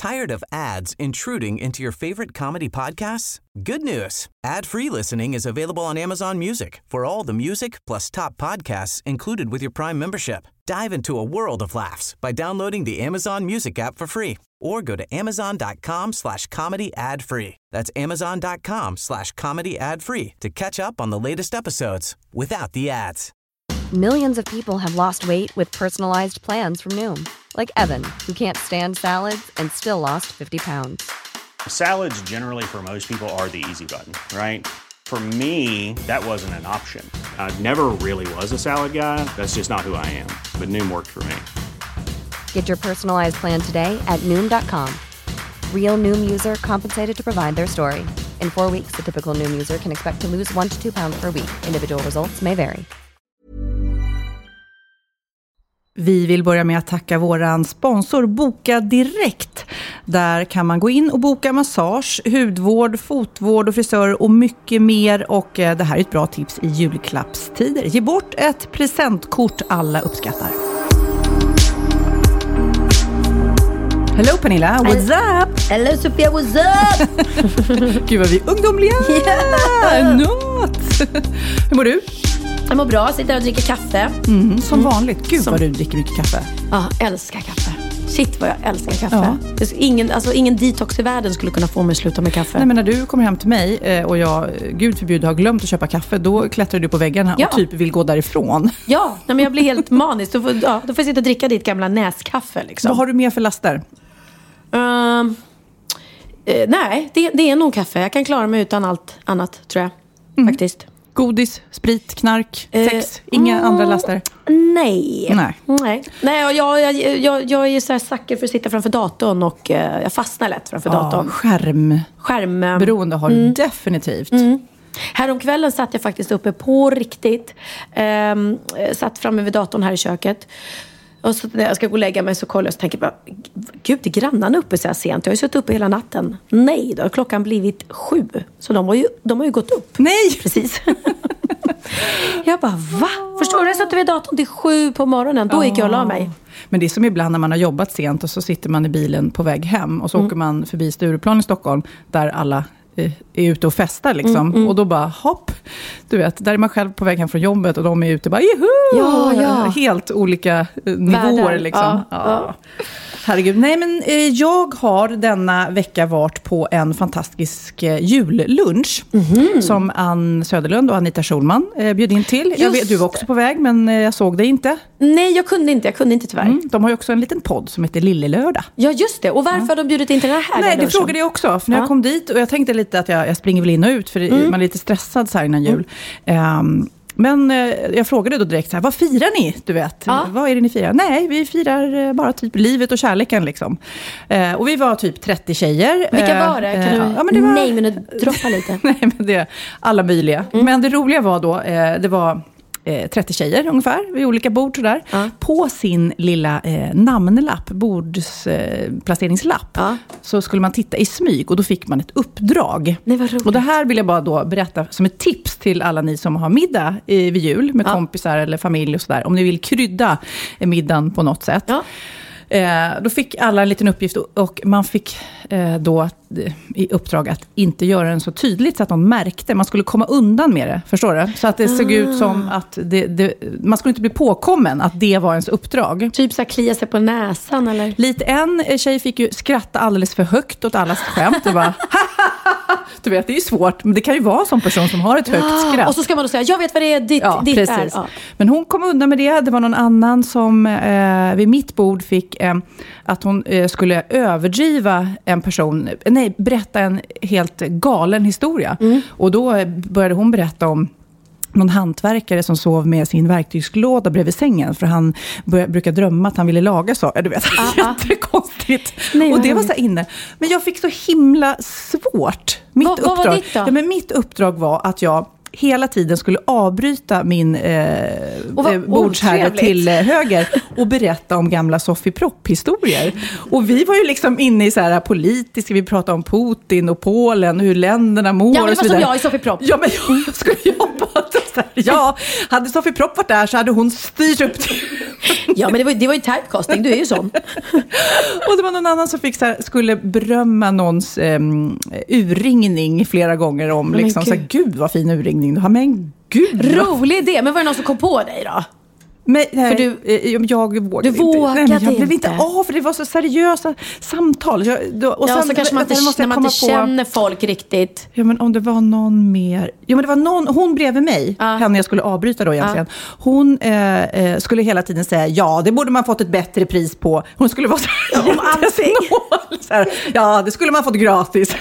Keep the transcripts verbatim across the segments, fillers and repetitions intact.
Tired of ads intruding into your favorite comedy podcasts? Good news. Ad-free listening is available on Amazon Music for all the music plus top podcasts included with your Prime membership. Dive into a world of laughs by downloading the Amazon Music app for free or go to amazon.com slash comedy ad free. That's amazon.com slash comedy ad free to catch up on the latest episodes without the ads. Millions of people have lost weight with personalized plans from Noom. Like Evan, who can't stand salads and still lost fifty pounds. Salads generally for most people are the easy button, right? For me, that wasn't an option. I never really was a salad guy. That's just not who I am. But Noom worked for me. Get your personalized plan today at Noom dot com. Real Noom user compensated to provide their story. In four weeks, the typical Noom user can expect to lose one to two pounds per week. Individual results may vary. Vi vill börja med att tacka våran sponsor Boka Direkt. Där kan man gå in och boka massage, hudvård, fotvård och frisör och mycket mer. Och det här är ett bra tips i julklappstider. Ge bort ett presentkort alla uppskattar. Hello Pernilla, what's up? Hello Sofia, what's up? Gud vad vi är ungdomliga. Yeah. Not. Hur mår du? Jag mår bra, sitter och dricker kaffe. Mm, som mm. vanligt. Gud som... vad du dricker mycket kaffe. Ja, älskar kaffe. Shit vad jag älskar kaffe. Ja. Ingen, alltså, ingen detox i världen skulle kunna få mig att sluta med kaffe. Nej, men när du kommer hem till mig och jag, gud förbjuder, har glömt att köpa kaffe, då klättrar du på väggarna ja. och typ vill gå därifrån. Ja, nej, men jag blir helt manisk. Då får, ja, då får jag sitta och dricka ditt gamla näskaffe. Liksom. Vad har du mer för laster? Um, eh, nej, det, det är nog kaffe. Jag kan klara mig utan allt annat, tror jag. Mm. Faktiskt. Godis, sprit, knark, sex, eh, inga mm, andra laster? Nej. Nej. Nej, nej jag, jag, jag, jag är så här sacker för att sitta framför datorn och uh, jag fastnar lätt framför ja, datorn. Skärm. Skärm. Beroende har mm. du definitivt. Mm. Häromkvällen satt jag faktiskt uppe på riktigt. Um, satt framme vid datorn här i köket. Och så när jag ska gå och lägga mig så kollar jag och tänker bara, gud, är grannarna uppe så här sent? Jag har ju suttit uppe hela natten. Nej, då har klockan blivit sju. Så de har ju, de har ju gått upp. Nej! Precis. Jag bara, va? Förstår du? Jag satt vid datorn till sju på morgonen. Då gick jag och la mig. Men det är som ibland när man har jobbat sent och så sitter man i bilen på väg hem. Och så mm. åker man förbi Stureplan i Stockholm där alla är ute och festar liksom. Mm, mm. Och då bara, hopp. Du vet, där är man själv på väg hem från jobbet och de är ute bara, juhu! Ja, ja. Helt olika nivåer Världar. liksom. Ja, ja. Herregud. Nej, men eh, jag har denna vecka varit på en fantastisk eh, jullunch mm-hmm. som Ann Söderlund och Anita Schulman eh, bjöd in till. Jag vet, du var också på väg, men eh, jag såg dig inte. Nej, jag kunde inte. Jag kunde inte tyvärr. Mm, de har ju också en liten podd som heter Lillelördag. Ja, just det. Och varför ja. har de bjudit in till den här? Nej, det frågade jag också. För när ja. jag kom dit och jag tänkte lite att jag, jag springer väl in och ut. För mm. man är lite stressad så här innan jul. Mm. Um, Men eh, jag frågade då direkt så här, vad firar ni? Du vet, ja. vad är det ni firar? Nej, vi firar eh, bara typ livet och kärleken liksom. Eh, och vi var typ trettio tjejer. Vilka var det? Kan eh, du ja, men det var... nej, men du droppa lite. Nej, men det är alla möjliga. Mm. Men det roliga var då, eh, det var eh, trettio tjejer ungefär vid olika bord sådär. Ja. På sin lilla eh, namnlapp, bordsplaceringslapp, eh, ja. så skulle man titta i smyg och då fick man ett uppdrag. Nej, vad roligt. Och det här vill jag bara då berätta som ett tips till alla ni som har middag i, vid jul med ja. kompisar eller familj och sådär. Om ni vill krydda middagen på något sätt. Ja. Eh, då fick alla en liten uppgift och, och man fick eh, då eh, i uppdrag att inte göra den så tydligt så att någon märkte. Man skulle komma undan med det, förstår du? Så att det såg ah. ut som att det, det, man skulle inte bli påkommen att det var ens uppdrag. Typ så här klia sig på näsan eller? Lite en tjej fick ju skratta alldeles för högt åt allas skämt. Det var du vet, det är ju svårt, men det kan ju vara som person som har ett högt ah, skratt. Och så ska man då säga, jag vet vad det är, ditt, ja, ditt precis. är. Ja. Men hon kom undan med det. Det var någon annan som eh, vid mitt bord fick eh, att hon eh, skulle överdriva en person, nej, berätta en helt galen historia. Mm. Och då började hon berätta om någon hantverkare som sov med sin verktygslåda bredvid sängen. För han bör, brukar drömma att han ville laga så. Du vet, uh-huh. jättekonstigt. Nej, och det var så inne. Men jag fick så himla svårt. Mitt Va, uppdrag, vad var ditt då? Ja, men mitt uppdrag var att jag hela tiden skulle avbryta min eh, bordsherre till eh, höger och berätta om gamla Sofie Propp-historier. Och vi var ju liksom inne i så här politiska, vi pratade om Putin och Polen, hur länderna mår. Ja, men det var och så som vidare. jag i Sofie Propp. Ja, men jag skulle jobba. Ja, hade Sofie Propp varit där så hade hon styrt upp det. Ja, men det var, det var ju typecasting, du är ju sån. Och det var någon annan som fick så här, skulle berömma någons um, urringning flera gånger om. Liksom, men så här, gud vad fin urringning du har. Men gud. Rolig idé, men var det någon som kom på dig då? Men, nej, för du, jag vågade du vågade inte. Nej, men jag blev inte. inte av, för det var så seriösa samtal. Jag, då, och ja, sen, så kanske man inte, när man inte känner folk riktigt. Ja, men om det var någon mer. Ja, men det var någon, hon bredvid mig, ja. henne jag skulle avbryta då egentligen. Ja. Hon eh, skulle hela tiden säga, ja, det borde man fått ett bättre pris på. Hon skulle vara så här, om allting. Så här, ja, det skulle man fått gratis.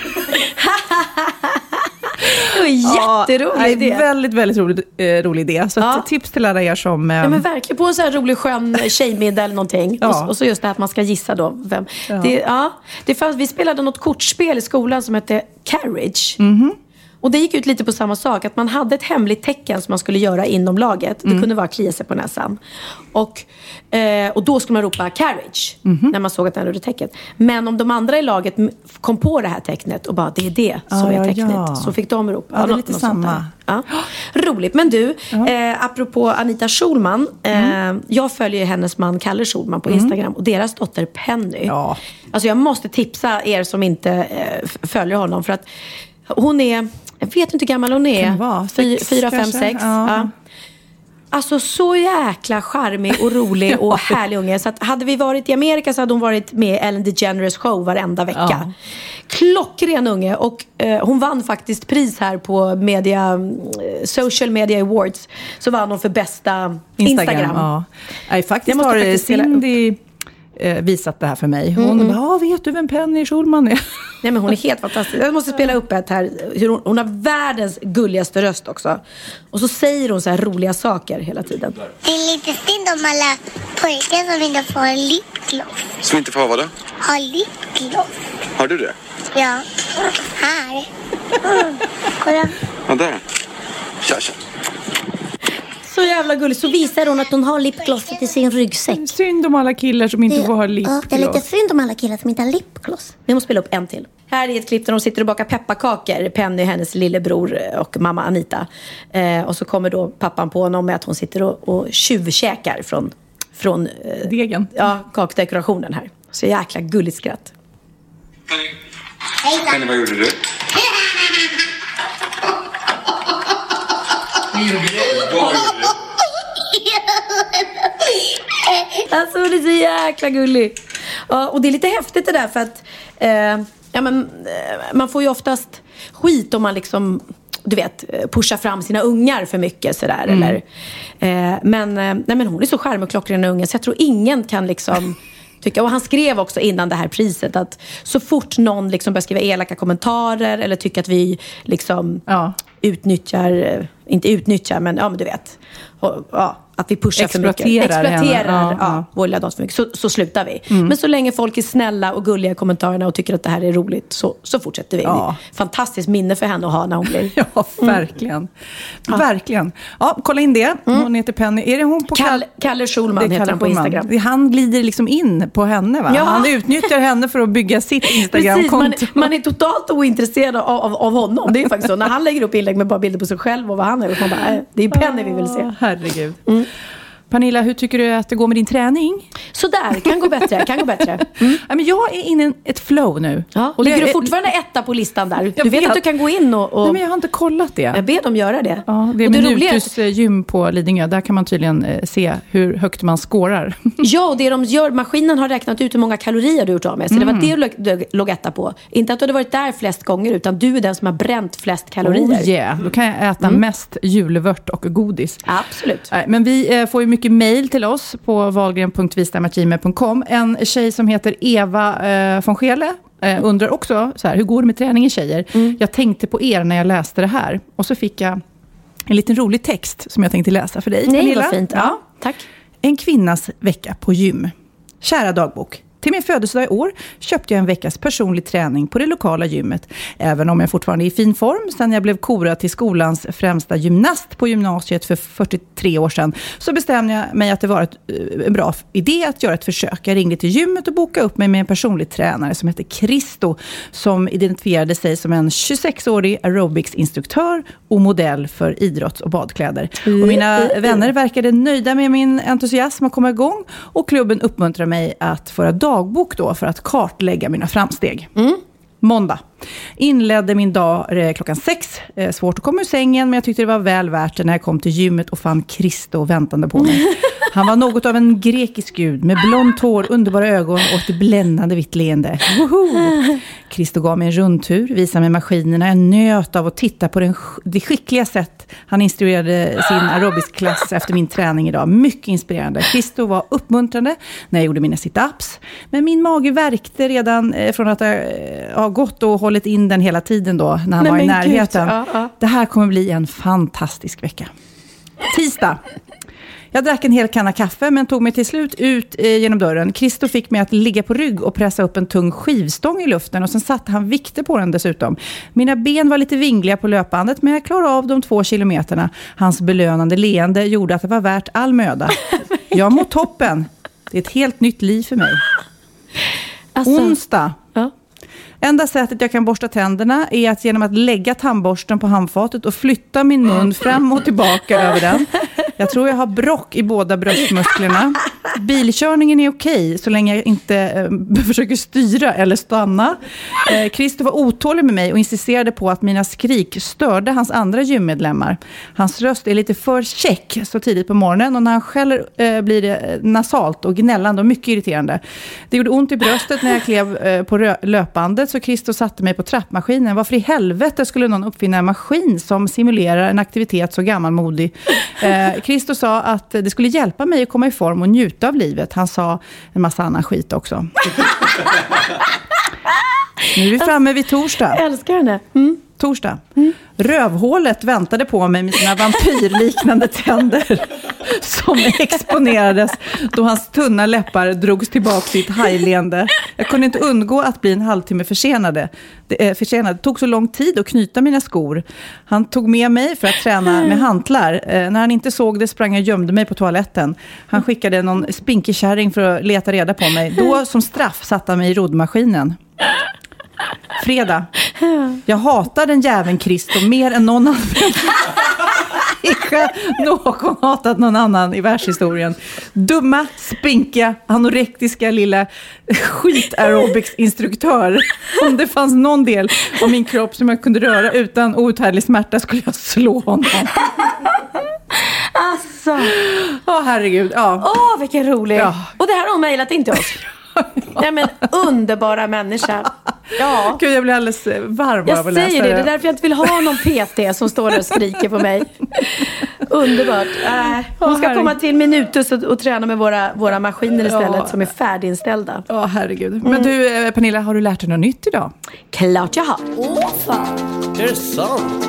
Det var en jätterolig ja, idé. Väldigt, väldigt rolig, eh, rolig idé. Så ja. ett tips till alla er som... Eh, ja, men verkligen på en så här rolig skön tjejmiddag eller någonting. Ja. Och, och så just det här att man ska gissa då. Vem. Ja. Det, ja, det fanns, vi spelade något kortspel i skolan som hette Carriage. Mm-hmm. Och det gick ut lite på samma sak. Att man hade ett hemligt tecken som man skulle göra inom laget. Mm. Det kunde vara klia sig på näsan. Och, eh, och då skulle man ropa carriage. Mm-hmm. När man såg att den hade tecknet. Men om de andra i laget kom på det här tecknet. Och bara, det är det som ah, är tecknet. Ja, ja. Så fick de ropa. Ja, det är lite samma. Ja. Roligt. Men du, ja. eh, apropå Anita Schulman. Mm. Eh, jag följer hennes man Kalle Schulman på mm. Instagram. Och deras dotter Penny. Ja. Alltså jag måste tipsa er som inte eh, följer honom. För att hon är... Jag vet inte hur gammal hon är. Vara, Fy, fyra, fem, sex. Ja. Ja. Alltså så jäkla charmig och rolig och härlig unge. Så att hade vi varit i Amerika så hade hon varit med Ellen DeGeneres show varenda vecka. Ja. Klockren unge. Och eh, hon vann faktiskt pris här på media, Social Media Awards. Så vann hon för bästa Instagram. Instagram. Ja. Nej, faktiskt har faktiskt Cindy visat det här för mig. Hon mm. bara, vet du vem Penny Schulman är? Nej, men hon är helt fantastisk. Jag måste spela upp ett här. Hur hon, hon har världens gulligaste röst också. Och så säger hon så här roliga saker hela tiden. Det är lite synd om alla pojkar som inte får ha lipgloss. Som inte får ha vad då? Ha lipgloss. Har du det? Ja. Här. Mm. Kolla. Ja, där. Tja, tja. Så jävla gullig. Så visar hon att hon har lipglosset i sin ryggsäck. Synd om alla killar som inte det, får ha lipgloss. Ja, det är lite synd om alla killar som inte har lipgloss. Vi måste spela upp en till. Här är ett klipp där de sitter och bakar pepparkakor. Penny, hennes lillebror och mamma Anita. Eh, och så kommer då pappan på honom med att hon sitter och, och tjuvkäkar från, från eh, degen. Ja, kakdekorationen här. Så jäkla gulligt skratt. Penny, Penny, vad gjorde du? Vad gjorde du? Vad gjorde du? Alltså det är så jäkla gullig. Ja, och det är lite häftigt det där för att eh, ja, men, eh, man får ju oftast skit om man liksom, du vet, pushar fram sina ungar för mycket sådär. Mm. Eller, eh, men, eh, nej, men hon är så charmig och klockren unge så jag tror ingen kan liksom tycka, och han skrev också innan det här priset att så fort någon liksom börjar skriva elaka kommentarer eller tycker att vi liksom ja. utnyttjar, inte utnyttjar men ja men du vet, och, ja, att vi pushar för mycket. Exploaterar ja, ja. vår lilla dator för mycket. Så, så slutar vi. Mm. Men så länge folk är snälla och gulliga i kommentarerna och tycker att det här är roligt så, så fortsätter vi. Ja. Fantastiskt minne för henne att ha när hon blir. Ja, verkligen. Mm. Verkligen. Ja, kolla in det. Hon mm. heter Penny. Är det hon på Kalle, Kalle Schulman heter han på Instagram. Han glider liksom in på henne va? Ja. Han utnyttjar henne för att bygga sitt Instagram-konto. Precis, man, man är totalt ointresserad av, av, av honom. Det är ju faktiskt så. När han lägger upp inlägg med bara bilder på sig själv och vad han har gjort. Man bara, äh, det är Penny vi vill se. Herregud. Mm. Pernilla, hur tycker du att det går med din träning? Så där, kan gå bättre, kan gå bättre. Mm. Ja, men jag är inne i ett flow nu. Ja, och ligger du fortfarande etta på listan där? Du vet, vet att du kan gå in och... och... Nej, men jag har inte kollat det. Jag ber dem göra det. Ja, det är Minutus gym på Lidingö. Där kan man tydligen eh, se hur högt man skårar. Ja, och det de gör, maskinen har räknat ut hur många kalorier du har gjort av med. Så mm. det var det du låg etta på. Inte att du hade varit där flest gånger, utan du är den som har bränt flest kalorier. Oh yeah, då kan jag äta mm. mest julvört och godis. Absolut. Nej, men vi eh, får ju mycket mejl till oss på wahlgren punkt wistam at gmail punkt com. En tjej som heter Eva eh, von Schele eh, undrar också så här, hur går det med träningen tjejer? Mm. Jag tänkte på er när jag läste det här. Och så fick jag en liten rolig text som jag tänkte läsa för dig. Nej, vad fint. Ja, tack. En kvinnas vecka på gym. Kära dagbok. Till min födelsedag i år köpte jag en veckas personlig träning på det lokala gymmet. Även om jag fortfarande är i fin form sedan jag blev korad till skolans främsta gymnast på gymnasiet för fyrtiotre år sedan, så bestämde jag mig att det var ett, en bra idé att göra ett försök. Jag ringde till gymmet och bokade upp mig med en personlig tränare som heter Christo, som identifierade sig som en tjugosexårig aerobicsinstruktör och modell för idrotts- och badkläder. Och mina vänner verkade nöjda med min entusiasm att komma igång, och klubben uppmuntrar mig att föra dagbok då för att kartlägga mina framsteg. Mm. Måndag. Inledde min dag eh, klockan sex. Eh, svårt att komma ur sängen, men jag tyckte det var väl värt det när jag kom till gymmet och fann Christo väntande på mig. Han var något av en grekisk gud med blont hår, underbara ögon och ett bländande vitt leende. Woho! Christo gav mig en rundtur, visade mig maskinerna. Jag njöt av att titta på den, det skickliga sätt han instruerade sin aerobic-klass efter min träning idag. Mycket inspirerande. Christo var uppmuntrande när jag gjorde mina sit-ups. Men min mage värkte redan eh, från att jag eh, har gått och hållit in den hela tiden då när han Nej, var i närheten. Ja, ja. Det här kommer bli en fantastisk vecka. Tisdag. Jag drack en hel kanna kaffe men tog mig till slut ut eh, genom dörren. Christo fick mig att ligga på rygg och pressa upp en tung skivstång i luften, och sen satte han vikter på den dessutom. Mina ben var lite vingliga på löpbandet, men jag klarade av de två kilometerna. Hans belönande leende gjorde att det var värt all möda. Jag mår toppen. Det är ett helt nytt liv för mig. Alltså, onsdag. Ja. Enda sättet jag kan borsta tänderna är att genom att lägga tandborsten på handfatet och flytta min mun fram och tillbaka över den. Jag tror jag har brock i båda bröstmusklerna. Bilkörningen är okej så länge jag inte eh, försöker styra eller stanna. Eh, Christo var otålig med mig och insisterade på att mina skrik störde hans andra gymmedlemmar. Hans röst är lite för check så tidigt på morgonen, och när han skäller eh, blir det nasalt och gnällande och mycket irriterande. Det gjorde ont i bröstet när jag klev eh, på rö- löpbandet, så Christo satte mig på trappmaskinen. Varför i helvete skulle någon uppfinna en maskin som simulerar en aktivitet så gammalmodig? Eh, Christo sa att det skulle hjälpa mig att komma i form och njuta av livet. Han sa en massa annan skit också. Nu är vi framme vid torsdag. Jag älskar henne. Mm. Torsdag. Mm. Rövhålet väntade på mig med sina vampyrliknande tänder som exponerades då hans tunna läppar drogs tillbaka sitt hajleende. Jag kunde inte undgå att bli en halvtimme försenade. Det, eh, försenad. Det tog så lång tid att knyta mina skor. Han tog med mig för att träna med hantlar. Eh, när han inte såg det sprang jag och gömde mig på toaletten. Han skickade någon spinkig kärring för att leta reda på mig. Då som straff satte han mig i roddmaskinen. Fredag. Jag hatar den jäveln Christo mer än någon annan. Inte någon hatat någon annan i världshistorien. Dumma, spinkiga, anorektiska lilla skit-aerobics-instruktör. Om det fanns någon del av min kropp som jag kunde röra utan outhärdlig smärta skulle jag slå honom. Alltså. Åh, oh, herregud. Ja. Åh, oh, vilken rolig. Ja. Och det här har hon mejlat in till oss. Nej, men underbara människa. Ja. Gud, jag blir alldeles varm jag av att läsa det. Jag säger det, det är därför jag inte vill ha någon P T som står där och skriker på mig. Underbart. Äh, hon ska oh, komma till Minutus och, och träna med våra, våra maskiner istället, ja, som är färdiginställda. Ja, oh, herregud. Mm. Men du, Pernilla, har du lärt dig något nytt idag? Klart jag har. Åh, fan. Är det sant?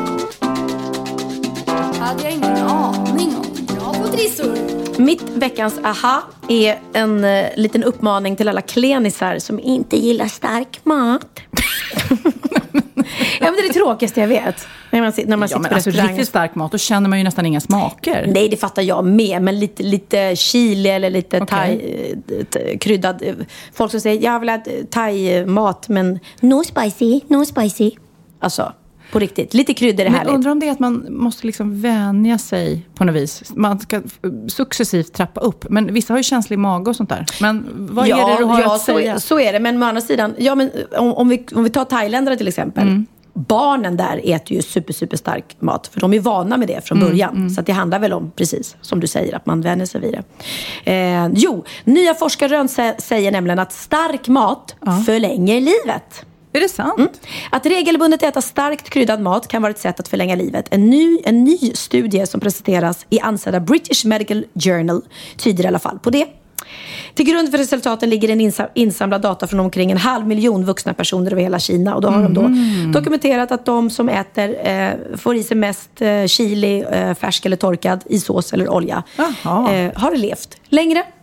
Hade jag ingen aning om. Bra på trissor. Mitt veckans aha är en uh, liten uppmaning till alla klenisar som inte gillar stark mat. Ja, men det är det tråkigaste jag vet. När man, när man ja, sitter men på alltså riktigt stark mat, då känner man ju nästan inga smaker. Nej, det fattar jag med. Men lite, lite chili eller lite okay. thai, t- kryddad. Folk som säger, jag vill ha thai-mat, men no spicy, no spicy. Alltså, på riktigt. Lite kryddor är härligt. Men undrar om det är att man måste liksom vänja sig på något vis. Man ska successivt trappa upp. Men vissa har ju känslig mage och sånt där. Men vad ja, är det du har ja, att säga? Så, så är det. Men å andra sidan, ja, men om, om, vi, om vi tar thailändare till exempel. Mm. Barnen där äter ju super, super stark mat. För de är vana med det från början. Mm, mm. Så att det handlar väl om, precis som du säger, att man vänjer sig vid det. Eh, jo, nya forskarrön säger nämligen att stark mat ja. förlänger livet. Är det sant? Mm. Att regelbundet äta starkt kryddad mat kan vara ett sätt att förlänga livet. En ny, en ny studie som presenteras i ansedda British Medical Journal tyder i alla fall på det. Till grund för resultaten ligger en insamlad data från omkring en halv miljon vuxna personer över hela Kina. Och då har mm. de då dokumenterat att de som äter eh, får i sig mest eh, chili, eh, färsk eller torkad, i sås eller olja, eh, har levt längre.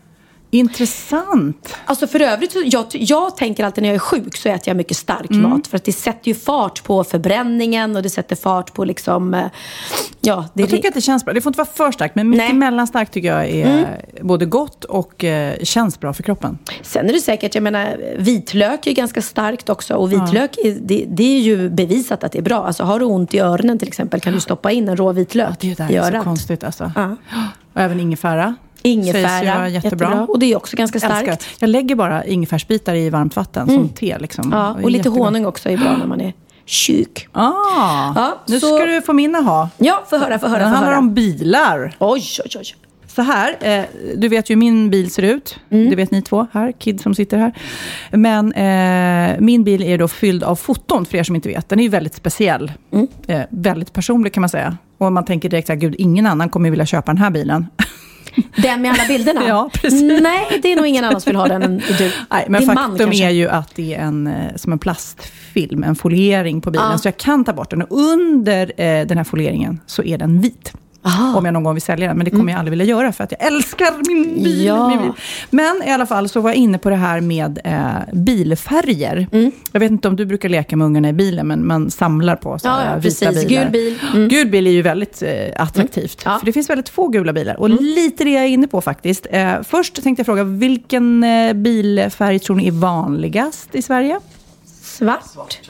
Intressant. Alltså för övrigt, så jag, jag tänker alltid när jag är sjuk så äter jag mycket stark Mm. mat. För att det sätter ju fart på förbränningen och det sätter fart på liksom, eh, ja. Det Jag tycker att det känns bra. Det får inte vara för starkt, men mycket Nej. mellanstarkt tycker jag är Mm. både gott och eh, känns bra för kroppen. Sen är det säkert, jag menar, vitlök är ganska starkt också. Och vitlök, är, det, det är ju bevisat att det är bra. Alltså har du ont i öronen till exempel kan du stoppa in en rå vitlök Det är där i det är så örat. konstigt alltså. Ja. Och även ingefära. Ingefära, Sägs ju vara jättebra. jättebra. Och det är också ganska starkt. Älskar. Jag lägger bara ingefärsbitar i varmt vatten som Mm. te. Liksom. Ja, Det är och lite jättegott. honung också är bra när man är sjuk. Ah, Ja, nu så- ska du få min ha. Ja, få höra, få höra, Den få handlar höra. om bilar. Oj, oj, oj. Så här, eh, du vet ju hur min bil ser ut. Mm. Det vet ni två här, kid som sitter här. Men eh, min bil är då fylld av foton, för er som inte vet. Den är ju väldigt speciell. Mm. Eh, väldigt personlig kan man säga. Och man tänker direkt att gud, ingen annan kommer vilja köpa den här bilen. Den med alla bilderna? Ja, precis. Nej, det är nog ingen annan som vill ha den än du. Nej, men Din man faktum kanske. är ju att det är en, eh, som en plastfilm, en foliering på bilen. Ja. Så jag kan ta bort den. Och under eh, den här folieringen så är den vit. Aha. Om jag någon gång vill sälja den. Men det kommer jag aldrig vilja göra för att jag älskar min bil, Ja. min bil. Men i alla fall så var jag inne på det här med eh, bilfärger. Mm. Jag vet inte om du brukar leka med ungarna i bilen, men man samlar på så Ja, här ja, vita precis. bilar. Gul bil. Mm. Gul bil är ju väldigt eh, attraktivt. Mm. Ja. För det finns väldigt få gula bilar. Och lite det jag är inne på faktiskt. Eh, först tänkte jag fråga, vilken eh, bilfärg tror ni är vanligast i Sverige? Svart.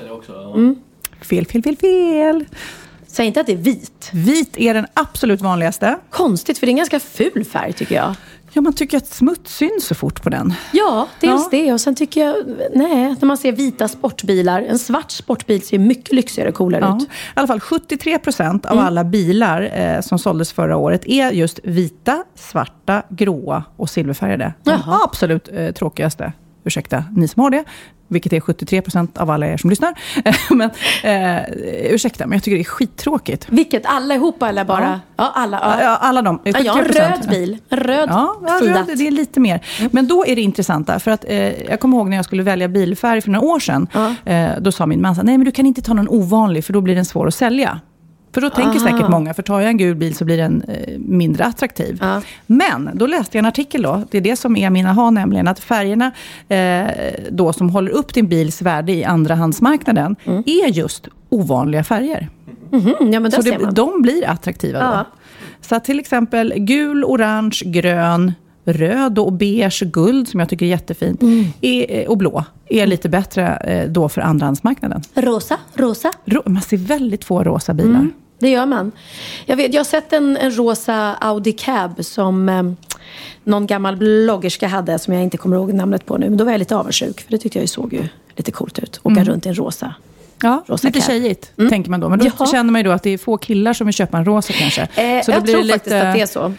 Fel, fel, fel, fel. Säg inte att det är vit. Vit är den absolut vanligaste. Konstigt, för det är en ganska ful färg tycker jag. Ja, man tycker att smuts syns så fort på den. Ja, dels Ja. det. Och sen tycker jag, nej, när man ser vita sportbilar. En svart sportbil ser mycket lyxigare och coolare Ja. ut. I alla fall sjuttiotre procent av Mm. alla bilar eh, som såldes förra året är just vita, svarta, gråa och silverfärgade. De Jaha. absolut eh, tråkigaste. Ursäkta, ni som har det. Vilket är sjuttiotre procent av alla er som lyssnar. men, eh, ursäkta, men jag tycker det är skittråkigt. Vilket? Alla ihop eller bara? Ja. Ja, alla. Ja. Ja, alla de. Ja, jag har en sjuttiotre procent. röd bil. En röd Ja, ja Fiat. röd, det är lite mer. Men då är det intressanta. För att eh, jag kommer ihåg när jag skulle välja bilfärg för några år sedan. Ja. Eh, då sa min man så här, nej men du kan inte ta någon ovanlig för då blir den svår att sälja. För då tänker Aha. säkert många, för tar jag en gul bil så blir den eh, mindre attraktiv. Ja. Men då läste jag en artikel då, det är det som är min aha, nämligen att färgerna eh, då som håller upp din bils värde i andrahandsmarknaden Mm. är just ovanliga färger. Mhm, ja, men där Så ser det, man. de blir attraktiva Ja. då. Så att till exempel gul, orange, grön, röd och beige, guld som jag tycker är jättefint Mm. är, och blå är lite bättre eh, då för andrahandsmarknaden. Rosa, rosa. Ro- man ser väldigt få rosa bilar. Mm, det gör man. Jag, vet, jag har sett en, en rosa Audi Cab som eh, någon gammal bloggerska hade som jag inte kommer ihåg namnet på nu. Men då var jag lite avundsjuk för det tyckte jag ju såg ju lite coolt ut. Åka runt i en rosa. Ja, Rosa lite cab. tjejigt tänker man då. Men då Ja. känner man ju då att det är få killar som vill köpa en rosa kanske. Eh, Så då jag blir tror det faktiskt att det är så.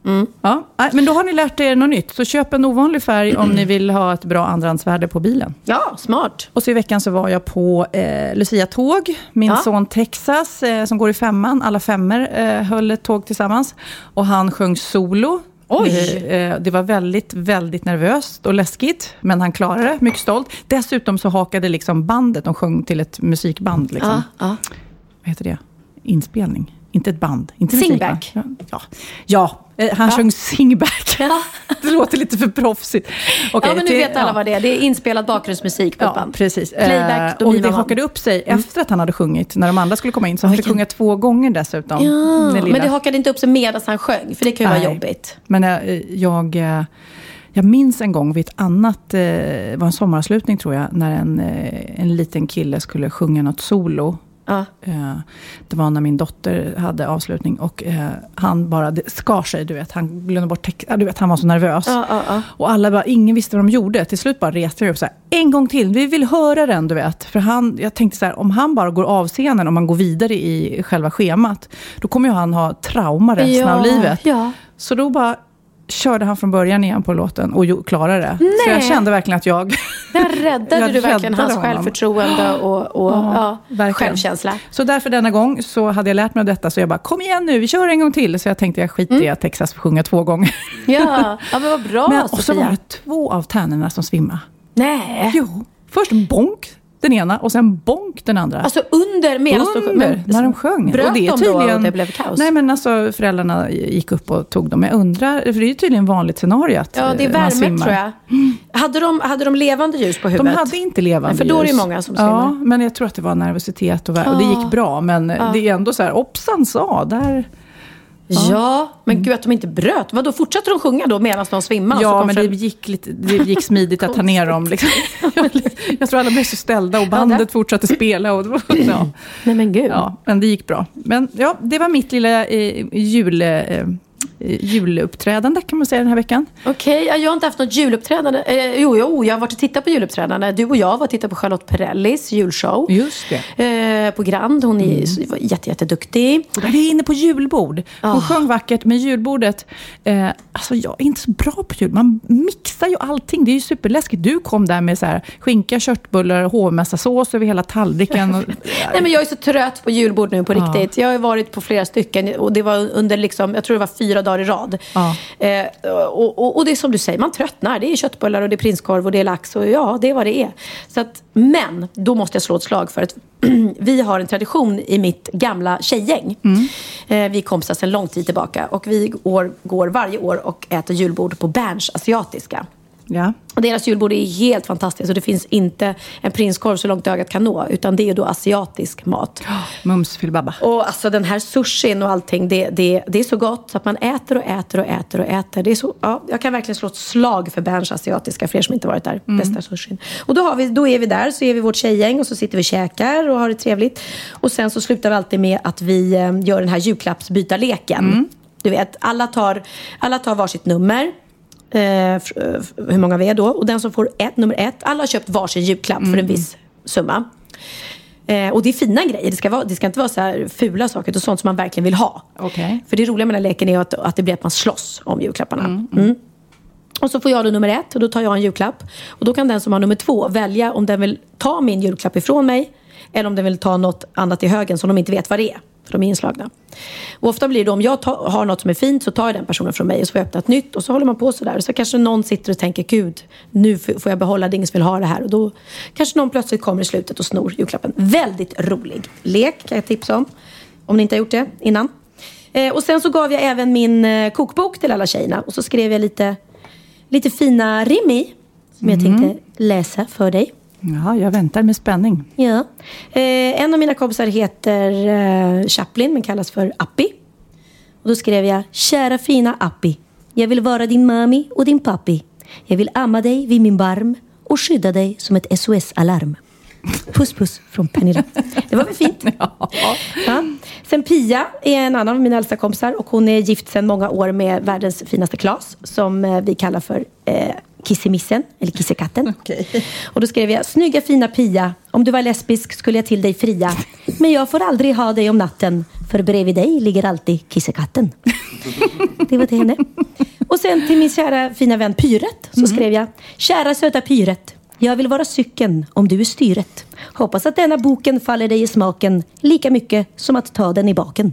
Ja, nej, men då har ni lärt er något nytt. Så köp en ovanlig färg om ni vill ha ett bra andrahandsvärde på bilen. Ja, smart. Och så i veckan så var jag på eh, Lucia-tåg. Min Ja. son Texas eh, som går i femman. Alla femmer eh, höll ett tåg tillsammans. Och han sjöng solo. Oj. Eh, det var väldigt, väldigt nervöst och läskigt. Men han klarade det, mycket stolt. Dessutom så hakade liksom bandet. De sjöng till ett musikband. Liksom. Ja, ja. Vad heter det? Inspelning. Inte ett band. Inte Singback. musik, va? Ja, ja. Eh, han Ja. sjöng singback. Ja. Det låter lite för proffsigt. Okej, Ja, men nu till- vet alla ja. vad det är. Det är inspelad bakgrundsmusik på ett Ja, band. precis. Playback, Eh, då och blir det man hakade van. upp sig efter att han hade sjungit. När de andra skulle komma in. Så han fick Vilken- sjunga två gånger dessutom. Ja, den lilla. men det hakade inte upp sig medan han sjöng. För det kan ju Nej. vara jobbigt. Men eh, jag, eh, jag minns en gång vid ett annat, eh, det var en sommaravslutning tror jag. När en, eh, en liten kille skulle sjunga något solo. Ja. Eh, det var när min dotter hade avslutning. Och eh, han bara det skar sig, du vet. Han glömde bort text, du vet, han var så nervös. Ja, ja, ja. Och alla bara, ingen visste vad de gjorde. Till slut bara reste jag upp så här, en gång till, vi vill höra den, du vet. För han, jag tänkte så här, om han bara går av scenen, om man går vidare i själva schemat, då kommer ju han ha trauma resten Ja, av livet. ja. Så då bara körde han från början igen på låten och jo, klarade det. Nej. Så jag kände verkligen att jag... Där räddade Jag du verkligen räddade hans honom. självförtroende och, och Ja, ja, verkligen. självkänsla. Så därför denna gång så hade jag lärt mig av detta. Så jag bara, kom igen nu, vi kör en gång till. Så jag tänkte, jag skiter i att Texas får sjunga två gånger. Ja, ja men vad bra, Men, och så Sofia. var det två av tärnorna som svimmade. Nej. Jo, först bonk. den ena och sen bonk den andra. Alltså under medan under, de, men, när de sjöng. Bröt och det är de tydligen, då och det blev kaos? Nej, men alltså föräldrarna gick upp och tog dem. Jag undrar, för det är ju tydligen vanligt scenario att ja, det är värme tror jag. Mm. Hade, de, hade de levande ljus på huvudet? De hade inte levande ljus. För då är det många som svimmar. Ja, men jag tror att det var nervositet och, och det gick bra. Men ja. det är ändå så här, hoppsan sa, där... Ja, ja men gud att de inte bröt. Vad då fortsatte de sjunga då medan de svimmade? Ja, men för... det, gick lite, det gick smidigt att ta ner dem. Liksom. Jag tror alla blev så ställda och bandet ja, det... fortsatte spela. Och, ja. Nej men gud. Ja, men det gick bra. Men ja, det var mitt lilla eh, jul... Eh, juluppträdande kan man säga den här veckan. Okej, okay, jag har inte haft något juluppträdande. Eh, jo, jo, jag har varit och tittat på juluppträdande. Du och jag var och tittat på Charlotte Perrellis julshow. Just det. Eh, på Grand. Hon är mm. jätte, jätteduktig. Vi är inne på julbord. Hon oh. sjöng vackert med julbordet. Eh, alltså jag är inte så bra på jul. Man mixar ju allting. Det är ju superläskigt. Du kom där med så här skinka, köttbullar, hovmässasås över hela tallriken. Och, nej, men jag är så trött på julbord nu på ja. riktigt. Jag har varit på flera stycken och det var under liksom, jag tror det var fyra dagar i rad. Ja. Eh, och, och, och det är som du säger, man tröttnar. Det är köttbullar och det är prinskorv och det är lax och ja, det är vad det är. Så att, men, då måste jag slå ett slag för att vi har en tradition i mitt gamla tjejgäng. Mm. Eh, vi kompisar sedan lång tid tillbaka och vi går, går varje år och äter julbord på Berns asiatiska. Ja. Och deras julbord är helt fantastiskt och det finns inte en prinskorv så långt ögat kan nå utan det är då asiatisk mat. Oh, mums filbabba. Och alltså den här sushin och allting det, det, det är så gott så att man äter och äter och äter och äter. Det är så, ja, jag kan verkligen slå ett slag för Berns asiatiska för er som inte varit där. Mm. Bästa sushin. Och då, har vi, då är vi där så är vi vårt tjejgäng och så sitter vi och käkar och har det trevligt. Och sen så slutar vi alltid med att vi eh, gör den här julklappsbytarleken. Mm. Du vet, alla tar, alla tar varsitt nummer. Uh, hur många vi är då. Och den som får ett, nummer ett. Alla har köpt varsin julklapp mm. för en viss summa. Uh, och det är fina grejer. Det ska, vara, det ska inte vara så här fula saker och sånt som man verkligen vill ha. Okay. För det roliga med den här leken är att, att det blir att man slåss om julklapparna. Mm. Mm. Mm. Och så får jag då nummer ett. Och då tar jag en julklapp. Och då kan den som har nummer två välja om den vill ta min julklapp ifrån mig. Eller om den vill ta något annat i högen som de inte vet vad det är. För de är inslagna. Och ofta blir det om jag tar, har något som är fint så tar jag den personen från mig och så får jag öppna ett nytt och så håller man på så där. Så kanske någon sitter och tänker gud, nu får jag behålla det, ingen som vill ha det här. Och då kanske någon plötsligt kommer i slutet och snor julklappen. Väldigt rolig lek kan jag tipsa om. Om ni inte har gjort det innan. Eh, och sen så gav jag även min eh, kokbok till alla tjejerna. Och så skrev jag lite, lite fina rim i. Som mm. jag tänkte läsa för dig. Ja, jag väntar med spänning. Ja. Eh, en av mina kompisar heter eh, Chaplin men kallas för Appi. Och då skrev jag: kära fina Appi, jag vill vara din mami och din pappi. Jag vill amma dig vid min barm och skydda dig som ett S O S-alarm. Puss puss från Pernilla. Det var väl fint? Ja. Ja. Sen Pia är en annan av mina äldsta kompisar. Och hon är gift sedan många år med världens finaste Klas. Som eh, vi kallar för eh, Kissemissen. Eller Kissekatten. Okay. Och då skrev jag: snygga fina Pia, om du var lesbisk skulle jag till dig fria. Men jag får aldrig ha dig om natten. För bredvid dig ligger alltid Kissekatten. Det var till henne. Och sen till min kära fina vän Pyret. Så skrev jag: kära söta Pyret, jag vill vara cykeln om du är styret. Hoppas att denna boken faller dig i smaken lika mycket som att ta den i baken.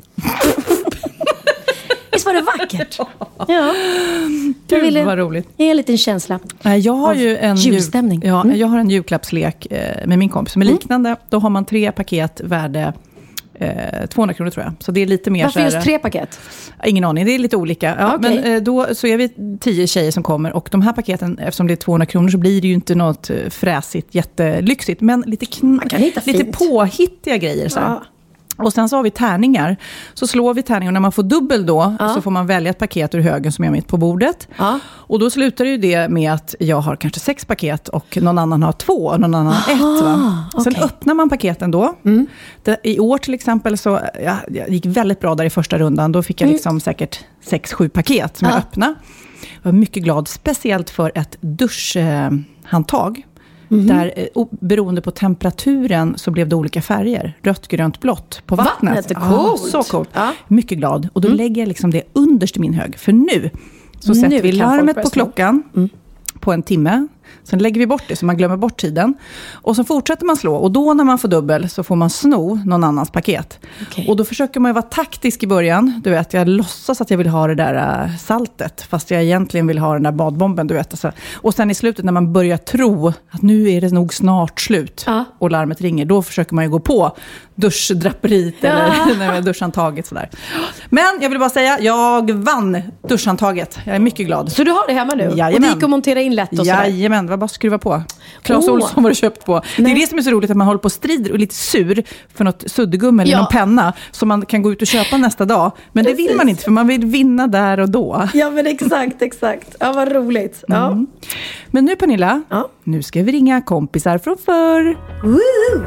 Visst var det vackert? Ja. Gud, ville, vad roligt. Det är en liten känsla. Jag har ju en julstämning. Jul, ja, mm. jag har en julklappslek med min kompis som är liknande. Mm. Då har man tre paket värde Eh, tvåhundra kronor tror jag. Så det är lite mer. Varför just tre paket? Ingen aning, det är lite olika. Ja, okay. Men eh, då så är vi tio tjejer som kommer. Och de här paketen, eftersom det är tvåhundra kronor så blir det ju inte något fräsigt, jättelyxigt. Men lite, kn- lite påhittiga grejer. Så ja. Och sen så har vi tärningar. Så slår vi tärningar och när man får dubbel då ja. så får man välja ett paket ur högen som är mitt på bordet. Ja. Och då slutar ju det med att jag har kanske sex paket och någon annan har två och någon annan har ett. Va? Okay. Sen öppnar man paketen då. Mm. Det, i år till exempel så ja, det gick väldigt bra där i första rundan. Då fick jag liksom mm. säkert sex, sju paket som ja. jag öppnade. Jag var mycket glad, speciellt för ett duschhandtag. Mm. Där beroende på temperaturen så blev det olika färger. Rött, grönt, blått på vattnet. Vattnet är coolt. Ah, så coolt. Ja. Mycket glad. Och då mm. lägger jag liksom det underst i min hög. För nu så nu sätter vi larmet på klockan mm. på en timme. Sen lägger vi bort det så man glömmer bort tiden. Och så fortsätter man slå. Och då när man får dubbel så får man sno någon annans paket. Okay. Och då försöker man ju vara taktisk i början. Du vet, jag låtsas att jag vill ha det där äh, saltet. Fast jag egentligen vill ha den där badbomben, du vet. Alltså. Och sen i slutet när man börjar tro att nu är det nog snart slut. Ja. Och larmet ringer. Då försöker man ju gå på duschdraperiet ja. eller duschantaget sådär. Men jag vill bara säga, jag vann duschantaget. Jag är mycket glad. Så du har det hemma nu? Jajamän. Och det gick att montera in lätt och sådär? Jajamän, det var bara att skruva på. Claes oh. Olsson var det köpt på. Nej. Det är det som är så roligt, att man håller på och strider och är lite sur för något suddgum eller ja. någon penna som man kan gå ut och köpa nästa dag. Men Precis. det vill man inte, för man vill vinna där och då. Ja, men exakt, exakt. Ja, vad roligt. Ja. Mm. Men nu Pernilla, ja. nu ska vi ringa kompisar från förr. Woo!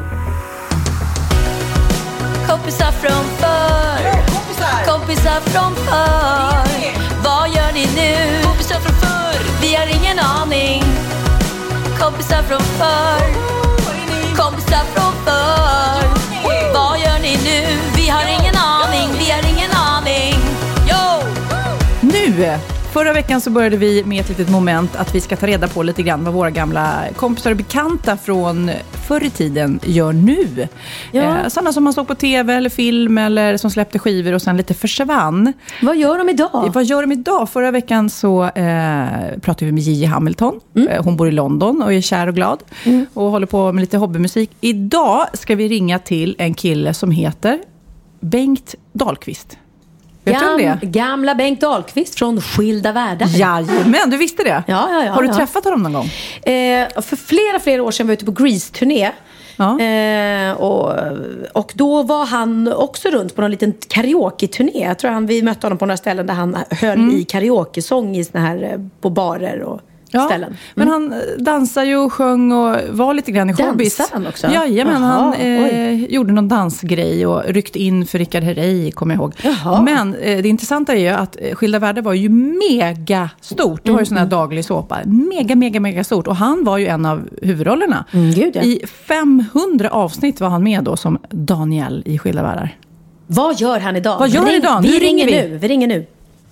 Kompisar från förr. Ja, kompisar. Kompisar från förr. Vad gör ni nu? Kompisar från förr. Vi har ingen aning. Kompisar från förr. Kompisar från förr. Vad gör ni nu? Vi har ingen aning. Vi har ingen aning. Yo! Nu! Förra veckan så började vi med ett litet moment att vi ska ta reda på lite grann vad våra gamla kompisar och bekanta från förr i tiden gör nu. Ja. Eh, sådana som man såg på tv eller film eller som släppte skivor och sen lite försvann. Vad gör de idag? Eh, vad gör de idag? Förra veckan så eh, pratade vi med Gigi Hamilton. Mm. Eh, hon bor i London och är kär och glad. Mm. Och håller på med lite hobbymusik. Idag ska vi ringa till en kille som heter Bengt Dahlqvist. Gam, gamla Bengt Dahlqvist från Skilda världar. Jajamän, du visste det? Ja, ja, ja. Har du ja. träffat honom någon gång? Eh, för flera, flera år sedan var jag ute på Grease-turné. Ja. Eh, och, och då var han också runt på någon liten karaoke-turné. Jag tror han, vi mötte honom på några ställen där han höll mm. i karaoke-sång i såna här, på barer och ja, ställen. Mm. Men han dansade ju och sjöng och var lite grann i showbiz. Dansade han också? Jajamän, han eh, gjorde någon dansgrej och ryckte in för Rickard Herrey, kommer jag ihåg. Jaha. Men eh, det intressanta är ju att Skilda världar var ju mega stort. Det var ju sån här mm. daglig såpa. Mega, mega, mega stort. Och han var ju en av huvudrollerna. Mm, gud, ja. I femhundra avsnitt var han med då som Daniel i Skilda världar. Vad gör han idag? Vad gör vi, idag? Vi, nu ringer vi. nu. Vi ringer nu.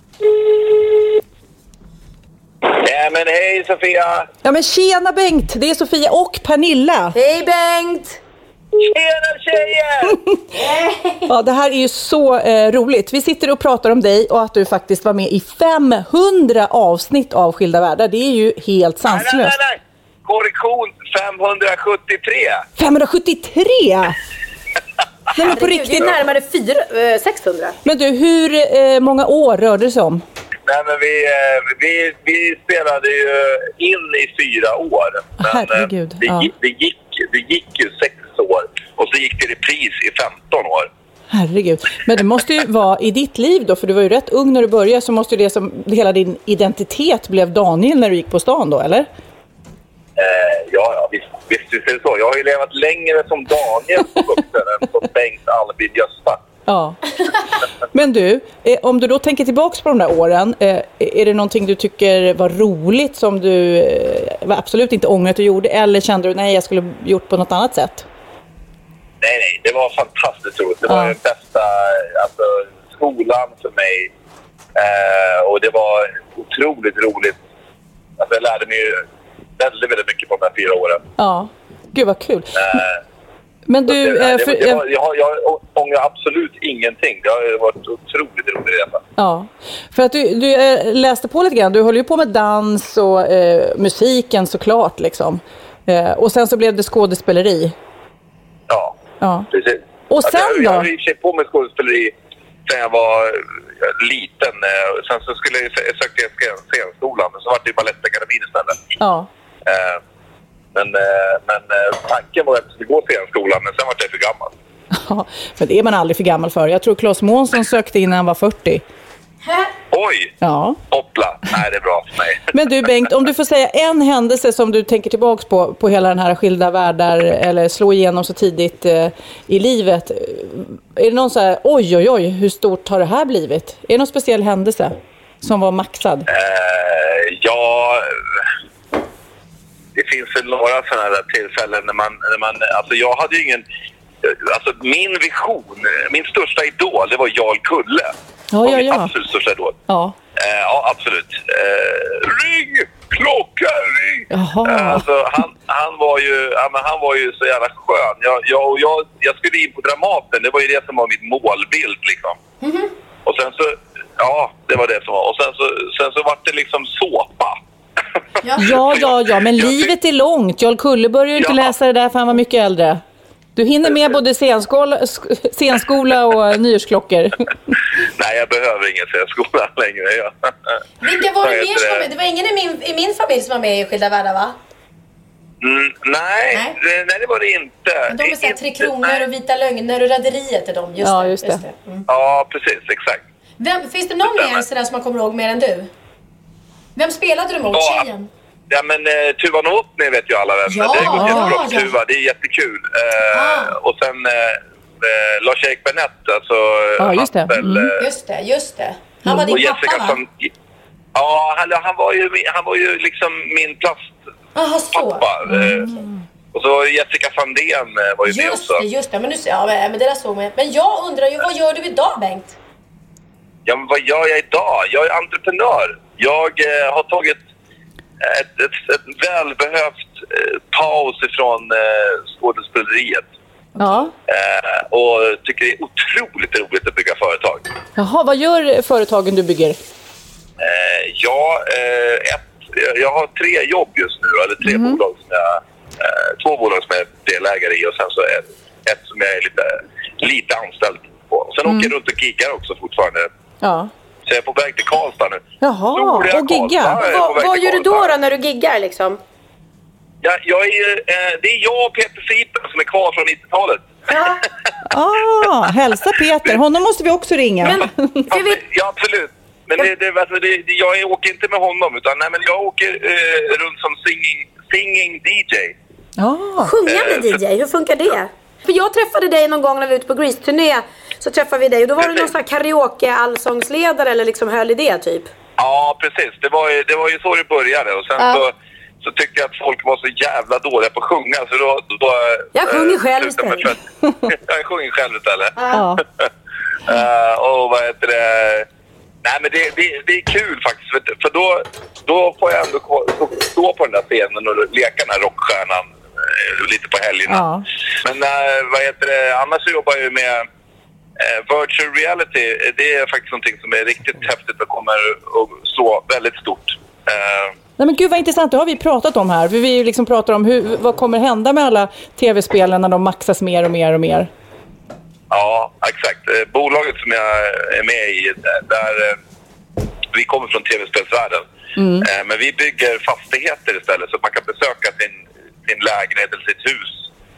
Ja, men hej Sofia! Ja, men tjena Bengt! Det är Sofia och Pernilla. Hej Bengt! Tjena tjejer! Ja, det här är ju så eh, roligt. Vi sitter och pratar om dig och att du faktiskt var med i femhundra avsnitt av Skilda världar. Det är ju helt sanslöst. Nej, nej, nej, nej. Korrektion femhundrasjuttiotre. femhundrasjuttiotre? Nej, men på riktigt. Det är närmare fyra, eh, sexhundra. Men du, hur eh, många år rörde det sig om? Nej, men vi, vi, vi spelade ju in i fyra år. Men herregud. Det, ja. det, gick, det gick ju sex år. Och så gick det repris i femton år. Herregud. Men det måste ju vara i ditt liv då, för du var ju rätt ung när du började, så måste ju det som hela din identitet blev Daniel när du gick på stan då, eller? Eh, ja, ja, visst, visst är det så. Jag har ju levat längre som Daniel på vuxen än som Bengt Albin Gösta. Ja. Men du, eh, om du då tänker tillbaka på de där åren, eh, är det någonting du tycker var roligt som du eh, absolut inte ångrar att du gjorde, eller kände du nej, jag skulle gjort på något annat sätt? Nej, nej, det var fantastiskt roligt. Det var ja. den bästa, alltså, skolan för mig. Eh, och det var otroligt roligt. Alltså, jag lärde mig ju väldigt, väldigt mycket på de här fyra åren. Ja, gud vad kul. Eh, Men du... Det, äh, för, det, det var, jag, jag ångrar absolut ingenting. Det har varit otroligt roligt i detta. Ja, för att du, du äh, läste på lite grann. Du håller ju på med dans och äh, musiken såklart liksom. Äh, och sen så blev det skådespeleri. Ja, ja. precis. Och sen alltså, jag, då? jag har i sig på med skådespeleri sen jag var liten. Sen så skulle jag söka scenskolan, men så var det i Balettakademin istället. Ja. Äh, Men, men tanken var att jag skulle gå till en skola, men sen var jag för gammal. Ja, för det är man aldrig för gammal för. Jag tror Claes Månsson sökte innan han var fyrtio. Oj! Ja. Hoppla! Nej, det är bra för mig. Men du Bengt, om du får säga en händelse som du tänker tillbaka på, på hela den här Skilda världar, eller slå igenom så tidigt eh, i livet. Är det någon så här, oj oj oj, hur stort har det här blivit? Är det någon speciell händelse som var maxad? Eh, ja... Det finns väl några sådana här tillfällen när man, när man... Alltså jag hade ju ingen... Alltså min vision, min största idol, det var Jarl Kulle. Ja, ja, ja. Min absolut största idol. Ja. Eh, ja, absolut. Eh, ring! Klockkärring! Jaha. Alltså, han, han, var ju, ja, men han var ju så jävla skön. Jag, jag, jag, jag skulle in på Dramaten. Det var ju det som var mitt målbild liksom. Mm-hmm. Och sen så, ja, det var det som var. Och sen så, sen så var det liksom såpa. Ja, ja, ja, men livet är långt. Jarl Kulle började ju inte ja. läsa det där för han var mycket äldre. Du hinner med både scenskola, scenskola och nyårsklockor. Nej, jag behöver ingen scenskola längre. Ja. Vilka var det mer som var med? Det var ingen i min, i min familj som var med i Skilda världar, va? Mm, nej, nej. Det, nej, det var det inte. De är såhär Tre Kronor och Vita Lögner och Raderiet är de. Just ja, det, just det. Just det. Mm. Ja, precis, exakt. Vem, finns det någon mer sådär som man kommer ihåg mer än du? Vem spelade du mot, ja, tjejen? Ja, men uh, Tuva Novotny vet ju alla vem. Ja, det går jättebra ja, på Tuva, det är jättekul. Uh, ah. Och sen uh, uh, Lars-Erik Bernett, alltså... Ja, just det. Väl, mm. Just det, just det. Han var din pappa, va? Som, ja, han, han, var ju, han var ju liksom min plastpappa. Uh, mm. Och så Jessica Sandén var ju just med också. Just det, just det. Men, nu, ja, men det där såg man. Men jag undrar ju, vad gör du idag, Bengt? Ja, men vad gör jag idag? Jag är entreprenör. Jag uh, har tagit ett, ett, ett välbehövt uh, paus ifrån uh, skådespeleriet. Ja. Uh, och tycker det är otroligt roligt att bygga företag. Jaha, vad gör företagen du bygger? Uh, ja, uh, ett, jag har tre jobb just nu. Eller tre mm. bolag som jag... Uh, två bolag som jag är delägare i och sen så är ett som jag är lite, lite anställd på. Sen mm. åker jag runt och giggar också fortfarande. Ja. Så jag är på väg till Karlstad nu. Jaha, Soliga och gigga. Vad, vad gör du då, då när du giggar liksom? Ja, jag är, eh, det är jag och Peter Sipen som är kvar från nittiotalet. Ja, ah, hälsa Peter. Honom måste vi också ringa. Men, ja, vi... ja, absolut. Men det, det, alltså, det, jag åker inte med honom utan nej, men jag åker eh, runt som singing, singing D J. Ah. Sjungande eh, D J, hur funkar det? För jag träffade dig någon gång när vi var ute på Grease-turné. Så träffade vi dig och då var precis. Du någon sån här karaoke-allsångsledare eller liksom höll i det typ. Ja, precis. Det var ju, det var ju så det började. Och sen uh. så, så tyckte jag att folk var så jävla dåliga på att sjunga. Så då, då, jag sjunger äh, själv istället. Jag sjunger själv istället. Ja. uh, och vad heter det... Nej, men det, det, det är kul faktiskt. För, för då, då får jag ändå stå på den där scenen och leka den här rockstjärnan lite på helgerna. Ja. Men äh, vad heter det? Annars så jobbar jag ju med äh, virtual reality. Det är faktiskt någonting som är riktigt häftigt och kommer att slå väldigt stort. Äh, Nej men gud vad intressant, det har vi pratat om här. För vi liksom pratar om hur, vad kommer hända med alla tv-spelen när de maxas mer och mer och mer. Ja, exakt. Bolaget som jag är med i, där vi kommer från tv-spelsvärlden. Mm. Äh, men vi bygger fastigheter istället så att man kan besöka sin sin lägenhet eller sitt hus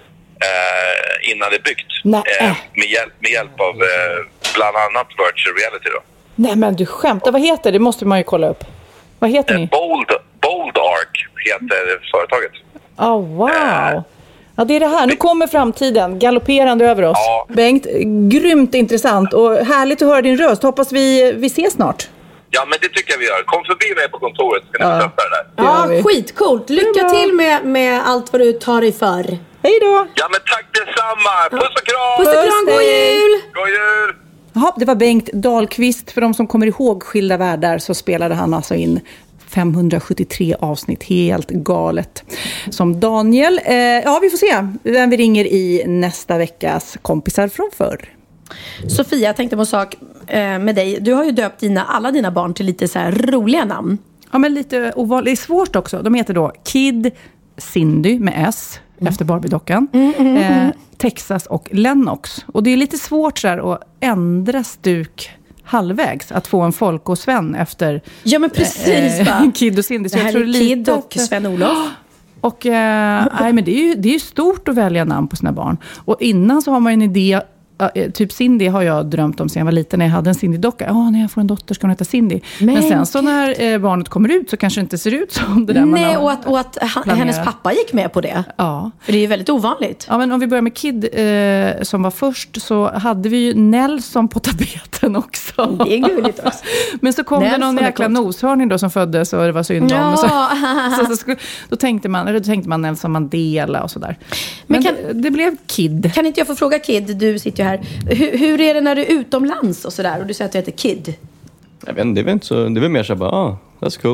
eh, innan det är byggt. Eh, med, hjälp, med hjälp av eh, bland annat virtual reality då. Nej men du skämtar, vad heter det? Det måste man ju kolla upp. Vad heter eh, ni? Bold, Bold Arc heter företaget. Oh, wow. Eh, ja, det är det här. Nu kommer framtiden galopperande över oss. Ja. Bengt, grymt intressant och härligt att höra din röst. Hoppas vi, vi ses snart. Ja, men det tycker jag vi gör. Kom förbi mig på kontoret så kan ja. ni testa det där. Ja, skitcoolt. Lycka till med, med allt vad du tar dig för. Hej då! Ja, men tack detsamma. Puss och kram! Puss och kram, god jul! God jul! Jaha, det var Bengt Dahlqvist. För de som kommer ihåg Skilda världar så spelade han alltså in femhundrasjuttiotre avsnitt, helt galet. Som Daniel. Eh, ja, vi får se vem vi ringer i nästa veckas kompisar från förr. Sofia, jag tänkte på en sak eh, med dig. Du har ju döpt dina, alla dina barn till lite så här roliga namn. Ja, men lite ovanligt. Det är svårt också. De heter då Kid, Cindy med S mm. efter Barbie-dockan. Mm, mm, mm. Eh, Texas och Lennox. Och det är lite svårt så här att ändra stuk halvvägs. Att få en folk och Sven efter ja, men precis, eh, Kid och Cindy. Så det här jag tror är Kid lite och att, Sven-Olof. Och eh, nej, men det är ju det är ju stort att välja namn på sina barn. Och innan så har man en idé. Uh, typ Cindy har jag drömt om sen jag var liten när jag hade en Cindy-docka. Ja, oh, när jag får en dotter ska hon heta Cindy. Men, Men sen så när eh, barnet kommer ut så kanske det inte ser ut som det där man Nej, har och att, och att han, hennes pappa gick med på det. Ja. För det är ju väldigt ovanligt. Ja, men om vi börjar med Kid eh, som var först så hade vi ju Nelson på tapeten också. Det är gulligt också. Men så kom Nelson det någon jäkla noshörning då som föddes och det var synd om. Ja. Och så, så, så, så, då tänkte man, eller då tänkte man Nelson Mandela och sådär. Men, Men kan, det, det blev Kid. Kan inte jag få fråga Kid, du sitter ju här. Hur, hur är det när du är utomlands och sådär och du säger att du heter Kid? Jag vet inte, det är väl inte så, det är väl mer så bara, ah, that's cool.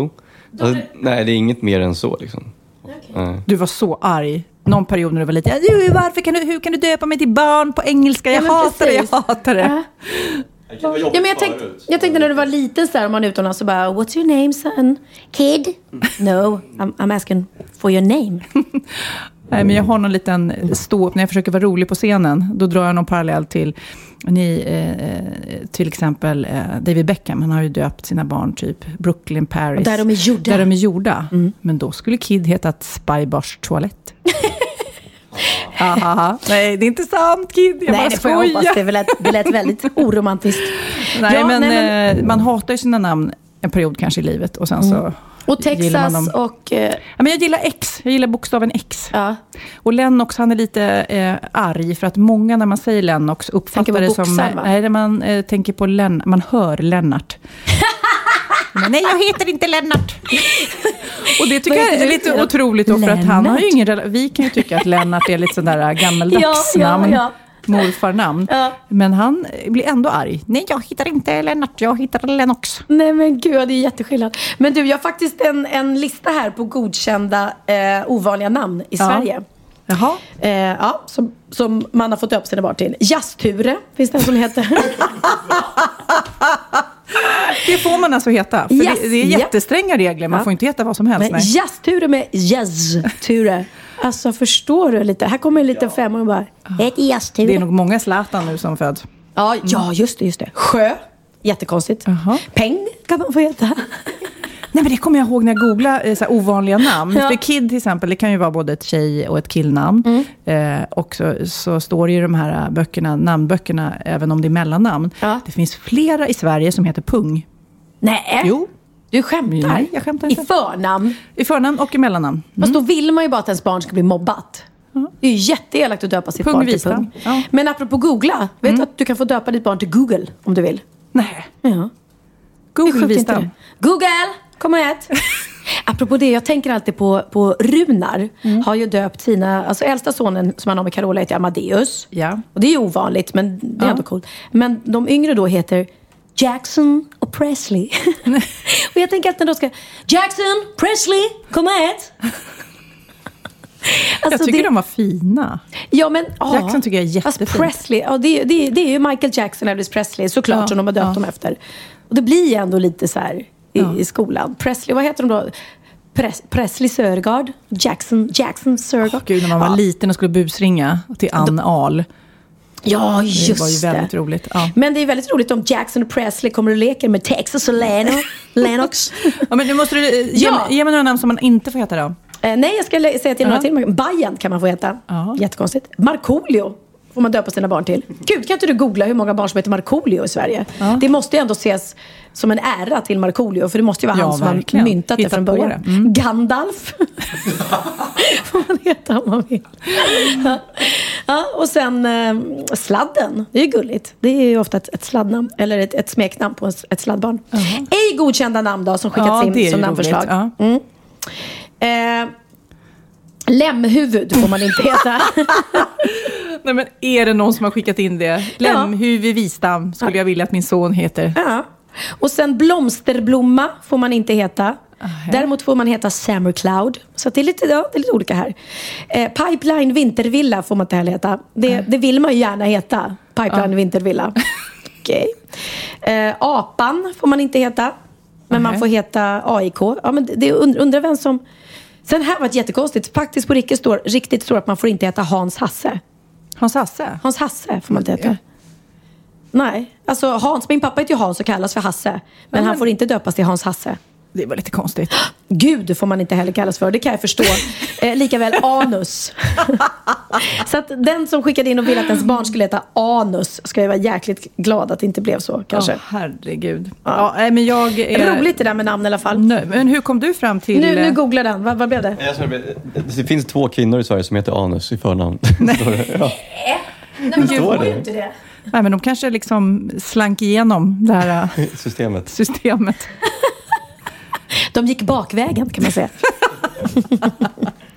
Alltså, nej, det är inget mer än så liksom. Okay. Du var så arg. Någon period när du var lite, varför kan du, hur kan du döpa mig till barn på engelska? Jag ja, hatar precis. det, jag hatar det. Uh. Ja, men jag, tänkte, jag tänkte när du var liten så där, om man är utomlands så bara, what's your name, son? Kid? No, I'm, I'm asking for your name. Nej, men jag har någon liten stå när jag försöker vara rolig på scenen. Då drar jag någon parallell till ni, eh, till exempel eh, David Beckham. Han har ju döpt sina barn typ Brooklyn, Paris. Och där de är gjorda. Där de är gjorda. Mm. Men då skulle Kid heta Spybars toalett. Aha. Nej, det är inte sant, Kid. Jag nej, bara det får jag hoppas. Det lät, det lät väldigt oromantiskt. Nej, ja, men, nej, men... Eh, man hatar ju sina namn en period kanske i livet. Och sen mm. så... Och Texas och... Eh... Ja, men jag gillar X. Jag gillar bokstaven X. Ja. Och Lennox, han är lite eh, arg. För att många när man säger Lennox uppfattar det boxar, som... Va? Nej, när man eh, tänker på Len... Man hör Lennart. Men, nej, jag heter inte Lennart. Och det tycker jag är lite det? otroligt. Då, för att han har ju ingen... Vi kan ju tycka att Lennart är lite sån där gammaldags ja, namn. Ja, ja. Morfarnamn. Ja. Men han blir ändå arg. Nej, jag hittar inte Lennart, jag hittar Lennox. Nej men gud, det är jätteskillnad. Men du, jag har faktiskt en, en lista här på godkända eh, ovanliga namn i ja. Sverige. Jaha. Eh, ja, som, som man har fått upp sina barn till. Jasture, finns det en som heter. Det får man alltså heta. För yes, det, det är jättestränga regler. Man ja. får inte heta vad som helst. Men Jasture med Jasture. Alltså förstår du lite? Här kommer en liten ja. femma och bara ett Jasture. Det är nog många Zlatan nu som föds. Ja, ja just det, just det. Sjö, jättekonstigt. Uh-huh. Peng kan man få heta. Nej, men det kommer jag ihåg när jag googlade så här, ovanliga namn. Ja. För Kid till exempel, det kan ju vara både ett tjej- och ett killnamn. Mm. Eh, och så, så står det ju de här böckerna, namnböckerna, även om det är mellannamn. Ja. Det finns flera i Sverige som heter Pung. Nej. Jo. Du skämtar? Nej, jag skämtar inte. I förnamn? I förnamn och i mellannamn. Mm. Fast då vill man ju bara att ens barn ska bli mobbat. Mm. Det är ju jätteelakt att döpa sitt Pung barn till visa. Pung. Ja. Men apropå googla, vet mm. du att du kan få döpa ditt barn till Google om du vill? Nej. Ja. Google visa. Google, kom och ät. Apropå det, jag tänker alltid på, på Runar. Mm. Har ju döpt sina, alltså äldsta sonen som han har med Carola heter Amadeus. Ja. Och det är ju ovanligt, men det är ja. ändå coolt. Men de yngre då heter Jackson och Presley. Och jag tänker att när de ska Jackson, Presley, kom och ät. Alltså jag tycker det, de var fina. Ja, men, Jackson tycker jag är jättefint. Alltså Presley, ja, det, det, det är ju Michael Jackson och Elvis Presley såklart ja, som de har döpt ja. dem efter. Och det blir ju ändå lite så här i, ja. i skolan. Presley, vad heter de då? Pres, Presley Sörgard, Jackson, Jackson Sörgard. Oh, gud, när man var ja. liten och skulle busringa till Ann Ahl. Ja, just det. Det var ju väldigt det. roligt. Ja. Men det är väldigt roligt om Jackson och Presley kommer och leker med Texas och Lennox. Lennox. Ja, men nu måste du ge, ja. ge mig några namn som man inte får heta då. Eh, nej, jag ska lä- säga till uh-huh. några till. Bajan kan man få heta. Uh-huh. Jättekonstigt. Markoolio får man döpa sina barn till. Gud, kan inte du googla hur många barn som heter Markoolio i Sverige? Uh-huh. Det måste ju ändå ses som en ära till Markoolio. För det måste ju vara ja, han som har myntat det från början. Det. Mm. Gandalf. Får man heta om man vill. Ja. Ja, och sen eh, Sladden. Det är ju gulligt. Det är ju ofta ett, ett sladdnamn. Eller ett, ett smeknamn på ett sladdbarn. Uh-huh. Ej godkända namn då som skickats ja, in som namnförslag. Uh-huh. Mm. Eh, lämhuvud får man inte heta. Nej, men är det någon som har skickat in det? Lämhuvud Wistam skulle ja. jag vilja att min son heter. Ja. Och sen blomsterblomma får man inte heta. Aha. Däremot får man heta Summer Cloud. Så det är lite, ja, det är lite olika här. Eh, Pipeline Vintervilla får man inte heller heta. Det, det vill man ju gärna heta. Pipeline ja. Vintervilla. Okej. Okay. Eh, apan får man inte heta. Men Aha. man får heta A I K. Ja, men det undrar undra vem som... Sen här var det jättekonstigt. Faktiskt på riktigt står, riktigt står att man får inte heta Hans Hasse. Hans Hasse? Hans Hasse får man inte heta. Ja. Nej, alltså Hans, min pappa heter ju Hans och kallas för Hasse. Men, ja, men han får inte döpas till Hans Hasse. Det var lite konstigt. Gud får man inte heller kallas för. Det kan jag förstå. eh, Likaväl anus. Så att den som skickade in och ville att ens barn skulle heta anus ska jag vara jäkligt glad att det inte blev så kanske. Oh, herregud. Ja. Ja, men jag är... Roligt det där med namn i alla fall. Nej, men hur kom du fram till... Nu, nu googlar den. Vad, vad blev det? Det finns två kvinnor i Sverige som heter anus i förnamn. Nej. Ja. Nej, men du får ju inte det. Nej, men de kanske liksom slank igenom det här systemet. systemet. De gick bakvägen kan man säga.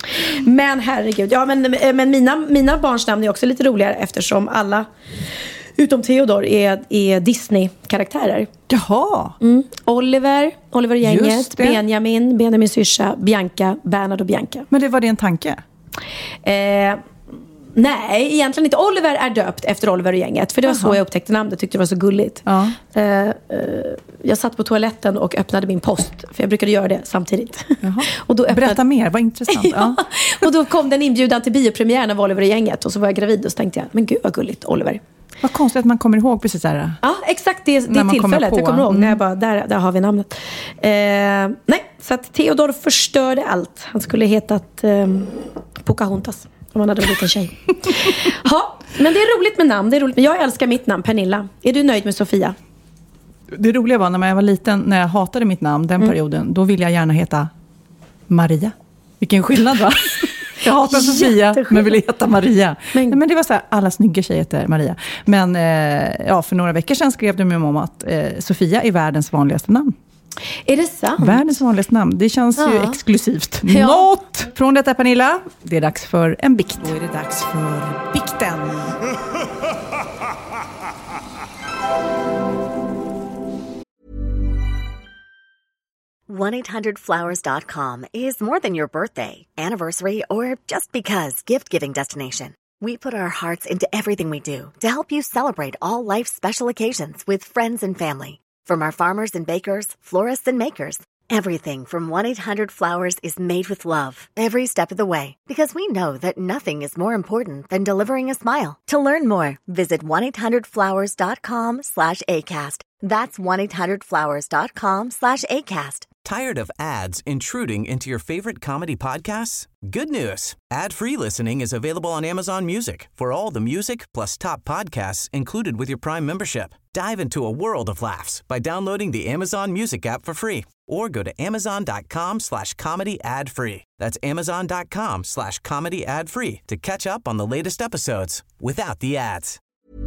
Men herregud, ja men, men mina, mina barns namn är också lite roligare eftersom alla utom Theodor, är, är Disney-karaktärer. Jaha. Mm. Oliver, Oliver och gänget, Benjamin, Benjamins syrsa, Bianca, Bernard och Bianca. Men det var det en tanke? Eh, nej, egentligen inte. Oliver är döpt efter Oliver och gänget. För det var Jaha. så jag upptäckte namnet, tyckte det var så gulligt. Ja. Eh, eh, jag satt på toaletten och öppnade min post. För jag brukade göra det samtidigt. och då öppnade... Berätta mer, vad intressant. ja. Och då kom den inbjudan till biopremiären av Oliver och gänget. Och så var jag gravid och så tänkte jag, men gud vad gulligt, Oliver. Vad konstigt att man kommer ihåg precis där. Ja, exakt det, det tillfället. Kommer jag kommer ihåg mm. när jag bara, där, där har vi namnet. Eh, nej, så att Theodor förstörde allt. Han skulle hetat eh, Pocahontas. Om han hade varit en liten tjej. Ja, men det är roligt med namn. Det är roligt. Men jag älskar mitt namn, Pernilla. Är du nöjd med Sofia? Det roliga var när jag var liten, när jag hatade mitt namn den mm. perioden, då ville jag gärna heta Maria. Vilken skillnad, va? Jag hatar Sofia, men ville heta Maria. Men, men det var så här, alla snygga tjejer heter Maria. Men eh, ja, för några veckor sedan skrev du med om att eh, Sofia är världens vanligaste namn. Är det sant? Världens vanligaste namn. Det känns ja. ju exklusivt. Ja. Något från detta, Pernilla. Det är dags för en bikt. Då är det dags för bikten. one eight hundred flowers dot com is more than your birthday, anniversary, or just because gift-giving destination. We put our hearts into everything we do to help you celebrate all life's special occasions with friends and family. From our farmers and bakers, florists and makers, everything from one eight hundred flowers is made with love every step of the way. Because we know that nothing is more important than delivering a smile. To learn more, visit one eight hundred flowers dot com slash ACAST. That's one eight hundred flowers dot com slash ACAST. Tired of ads intruding into your favorite comedy podcasts? Good news. Ad-free listening is available on Amazon Music for all the music plus top podcasts included with your Prime membership. Dive into a world of laughs by downloading the Amazon Music app for free or go to amazon.com slash comedy ad free. That's amazon.com slash comedy ad free to catch up on the latest episodes without the ads.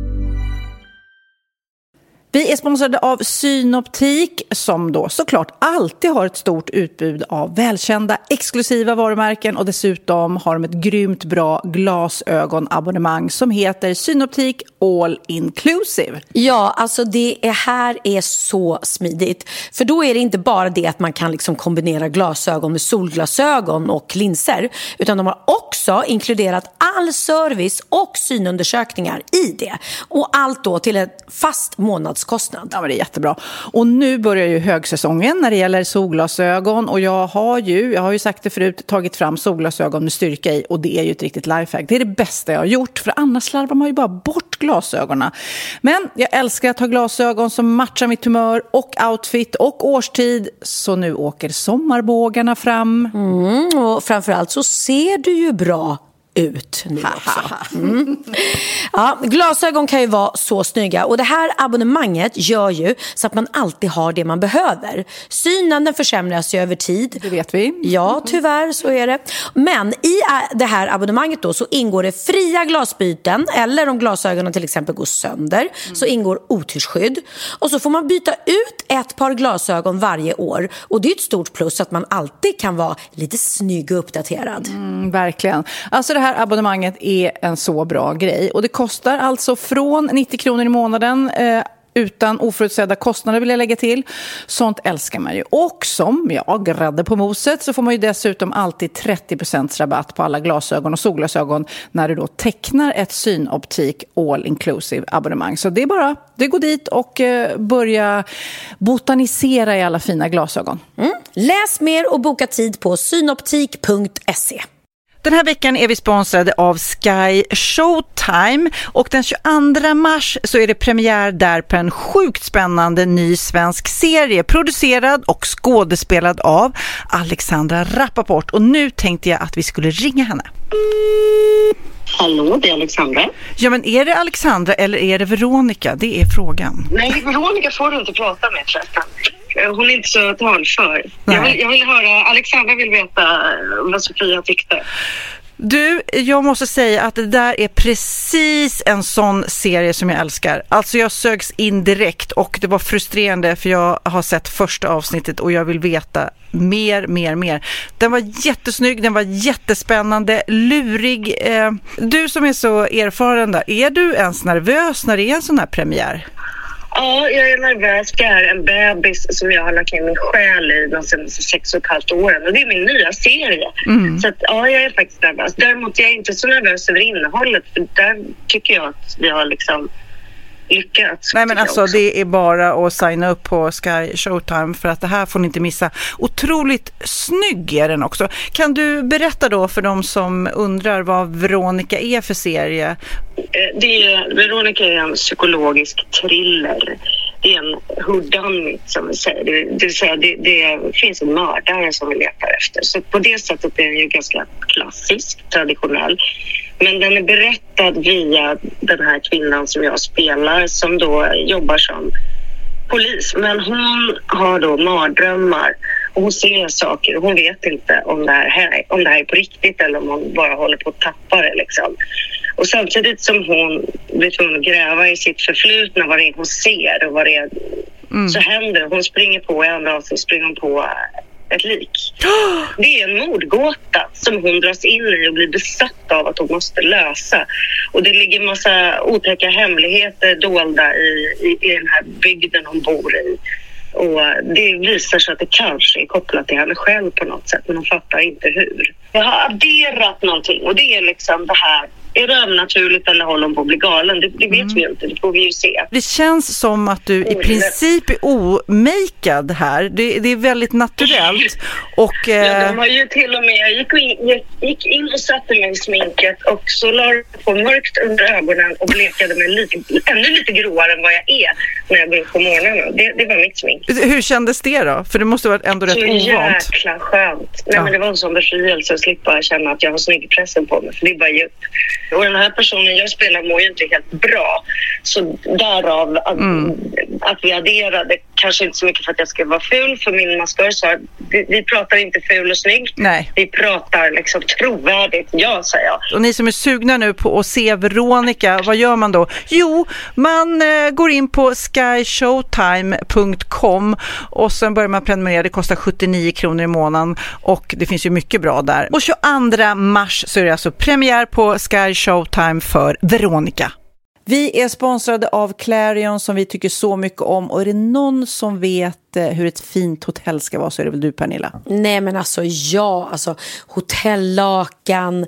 Vi är sponsrade av Synoptik som då såklart alltid har ett stort utbud av välkända exklusiva varumärken och dessutom har de ett grymt bra glasögonabonnemang som heter Synoptik All Inclusive. Ja, alltså det är, här är så smidigt. För då är det inte bara det att man kan liksom kombinera glasögon med solglasögon och linser, utan de har också inkluderat all service och synundersökningar i det. Och allt då till ett fast månads kostnad. Ja, men det är jättebra. Och nu börjar ju högsäsongen när det gäller solglasögon och jag har ju, jag har ju sagt det förut, tagit fram solglasögon med styrka i och det är ju ett riktigt lifehack. Det är det bästa jag har gjort för annars slarvar man ju bara bort glasögonen. Men jag älskar att ha glasögon som matchar mitt humör och outfit och årstid så nu åker sommarbågarna fram. Mm, och framförallt så ser du ju bra ut nu också. Mm. Ja, glasögon kan ju vara så snygga och det här abonnemanget gör ju så att man alltid har det man behöver. Synen den försämras ju över tid. Det vet vi. Ja, tyvärr så är det. Men i det här abonnemanget då så ingår det fria glasbyten eller om glasögonen till exempel går sönder mm. så ingår otyrsskydd och så får man byta ut ett par glasögon varje år och det är ett stort plus att man alltid kan vara lite snygg och uppdaterad. Mm, verkligen. Alltså det Det här abonnemanget är en så bra grej och det kostar alltså från nittio kronor i månaden eh, utan oförutsedda kostnader vill jag lägga till. Sånt älskar man ju. Och som jag grädde på moset så får man ju dessutom alltid trettio procent rabatt på alla glasögon och solglasögon när du då tecknar ett Synoptik All Inclusive abonnemang. Så det är bara, det går dit och eh, börja botanisera i alla fina glasögon. Mm. Läs mer och boka tid på synoptik punkt se. Den här veckan är vi sponsrade av Sky Showtime och den tjugoandra mars så är det premiär där på en sjukt spännande ny svensk serie producerad och skådespelad av Alexandra Rappaport och nu tänkte jag att vi skulle ringa henne. Hallå, det är Alexandra. Ja, men är det Alexandra eller är det Veronica? Det är frågan. Nej, Veronica får du inte prata med förresten. Hon är inte så talför. Jag vill, jag vill höra, Alexandra vill veta vad Sofia tyckte. Du, jag måste säga att det där är precis en sån serie som jag älskar. Alltså jag sögs in direkt och det var frustrerande för jag har sett första avsnittet och jag vill veta mer, mer, mer. Den var jättesnygg, den var jättespännande, lurig. Eh, du som är så erfaren där, är du ens nervös när det är en sån här premiär? Ja, jag är nervös. Det är en bebis som jag har lagt ner min själ i de senaste sex och ett halvt åren. Och det är min nya serie. Mm. Så att, ja, jag är faktiskt nervös. Däremot är jag inte så nervös över innehållet. För där tycker jag att vi har liksom lyckats. Nej, men alltså det är bara att signa upp på Sky Showtime för att det här får ni inte missa. Otroligt snygg är den också. Kan du berätta då för de som undrar vad Veronica är för serie? Det är, Veronica är en psykologisk thriller. Det är en whodunit som vi säger. Det, det vill säga det, det finns en mördare som vi letar efter. Så på det sättet är den ju ganska klassisk, traditionell. Men den är berättad via den här kvinnan som jag spelar som då jobbar som polis. Men hon har då mardrömmar och hon ser saker och hon vet inte om det här, om det här är på riktigt eller om hon bara håller på att tappa det liksom. Och samtidigt som hon blir tvungen att gräva i sitt förflutna, vad det är hon ser och vad det är, mm. så händer hon springer på i andra avsnitt springer hon på ett lik. Det är en mordgåta som hon dras in i och blir besatt av att hon måste lösa. Och det ligger en massa otäcka hemligheter dolda i, i, i den här bygden hon bor i. Och det visar sig att det kanske är kopplat till henne själv på något sätt, men hon fattar inte hur. Jag har adderat någonting och det är liksom det här. Är det övernaturligt eller håller hon på att bli galen? Det, det vet mm. vi inte, det får vi ju se. Det känns som att du i princip är omakead här. Det, det är väldigt naturellt. Och, eh... ja, de har ju till och med, jag gick in, jag gick in och satte mig i sminket och så la jag på mörkt under ögonen och blekade mig lite, ännu lite gråare än vad jag är när jag går upp på morgonen. Det, det var mitt smink. Hur kändes det då? För det måste ha varit ändå rätt ovant. Så jäkla skönt. Nej, ja. Men det var en sån befrielse att slippa känna att jag har snyggpressen på mig. För det är bara djupt. Och den här personen jag spelar mår ju inte helt bra. Så därav att, mm. att vi adderade, kanske inte så mycket för att jag ska vara ful, för min maskör sa vi, vi pratar inte ful och snygg. Nej. Vi pratar liksom trovärdigt, ja, säger jag. Och ni som är sugna nu på att se Veronica, vad gör man då? Jo, man eh, går in på sky showtime punkt com och sen börjar man prenumerera. Det kostar sjuttionio kronor i månaden och det finns ju mycket bra där. Och tjugoandra mars så är det alltså premiär på Sky Showtime för Veronica. Vi är sponsrade av Clarion som vi tycker så mycket om. Och är det någon som vet hur ett fint hotell ska vara så är det väl du, Pernilla? Nej, men alltså ja, alltså hotellakan,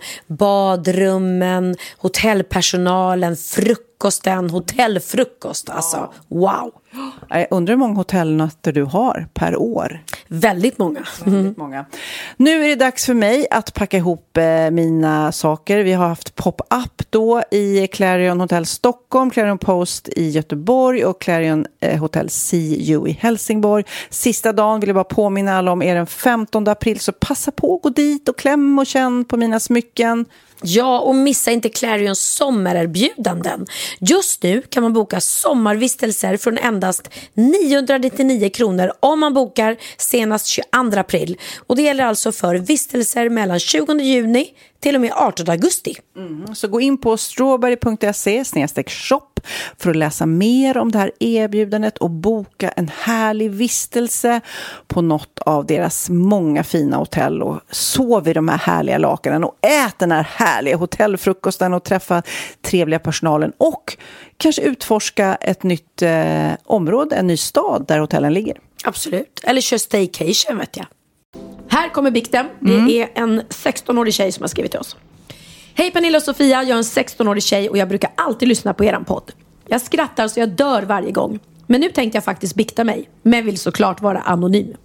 badrummen, hotellpersonalen, frukosten, hotellfrukost, alltså wow. Jag undrar hur många hotellnätter du har per år. Väldigt många. Väldigt många. Nu är det dags för mig att packa ihop eh, mina saker. Vi har haft pop-up då i Clarion Hotel Stockholm, Clarion Post i Göteborg och Clarion eh, Hotel C U i Helsingborg. Sista dagen vill jag bara påminna alla om är den femtonde april, så passa på att gå dit och kläm och känn på mina smycken. Ja, och missa inte Clarions sommarerbjudanden. Just nu kan man boka sommarvistelser från endast niohundranittionio kronor om man bokar senast tjugoandra april. Och det gäller alltså för vistelser mellan tjugonde juni till och med artonde augusti. Mm. Så gå in på strawberry punkt se snedstreck shop för att läsa mer om det här erbjudandet och boka en härlig vistelse på något av deras många fina hotell och sov i de här härliga lakanen och ät den här härliga hotellfrukosten och träffa trevliga personalen och kanske utforska ett nytt eh, område, en ny stad där hotellen ligger. Absolut, eller kör staycation vet jag. Här kommer bikten. Det mm. är en sexton-årig tjej som har skrivit till oss. Hej Pernilla och Sofia, jag är en sexton-årig tjej och jag brukar alltid lyssna på eran podd. Jag skrattar så jag dör varje gång. Men nu tänkte jag faktiskt bikta mig, men vill såklart vara anonym.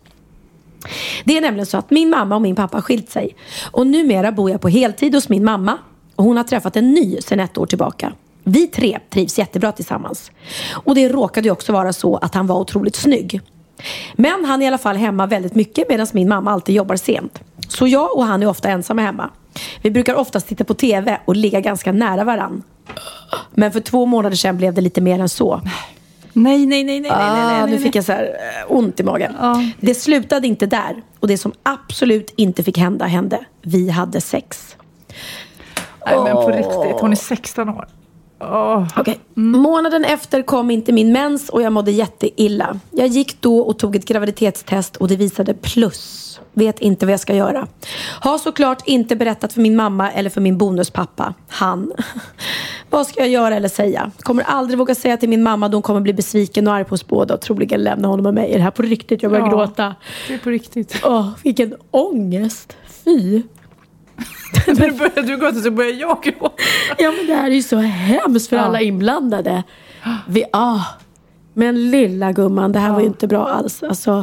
Det är nämligen så att min mamma och min pappa har skilt sig. Och numera bor jag på heltid hos min mamma. Och hon har träffat en ny sedan ett år tillbaka. Vi tre trivs jättebra tillsammans. Och det råkade ju också vara så att han var otroligt snygg. Men han är i alla fall hemma väldigt mycket medan min mamma alltid jobbar sent. Så jag och han är ofta ensamma hemma. Vi brukar oftast titta på tv och ligga ganska nära varann. Men för två månader sedan blev det lite mer än så. Nej, nej, nej, nej, ah, nej, nej, nej. Nu fick jag så här ont i magen. Ah. Det slutade inte där. Och det som absolut inte fick hända hände. Vi hade sex. Nej, men på riktigt. Hon är sexton år. Oh. Okay. Mm. Månaden efter kom inte min mens och jag mådde jätteilla. Jag gick då och tog ett graviditetstest och det visade plus. Vet inte vad jag ska göra. Har såklart inte berättat för min mamma eller för min bonuspappa. Han. Vad ska jag göra eller säga? Kommer aldrig våga säga till min mamma. De kommer bli besviken och arg på oss båda och troligen lämna honom och mig. Är det här på riktigt? Jag börjar ja, gråta. Det är på riktigt. Åh, vilken ångest. Fy. När börjar du gråta så börjar jag gråta. Ja, men det här är ju så hemskt för ja. alla inblandade. Vi, ah. Men lilla gumman, det här ja. var ju inte bra alls. Alltså...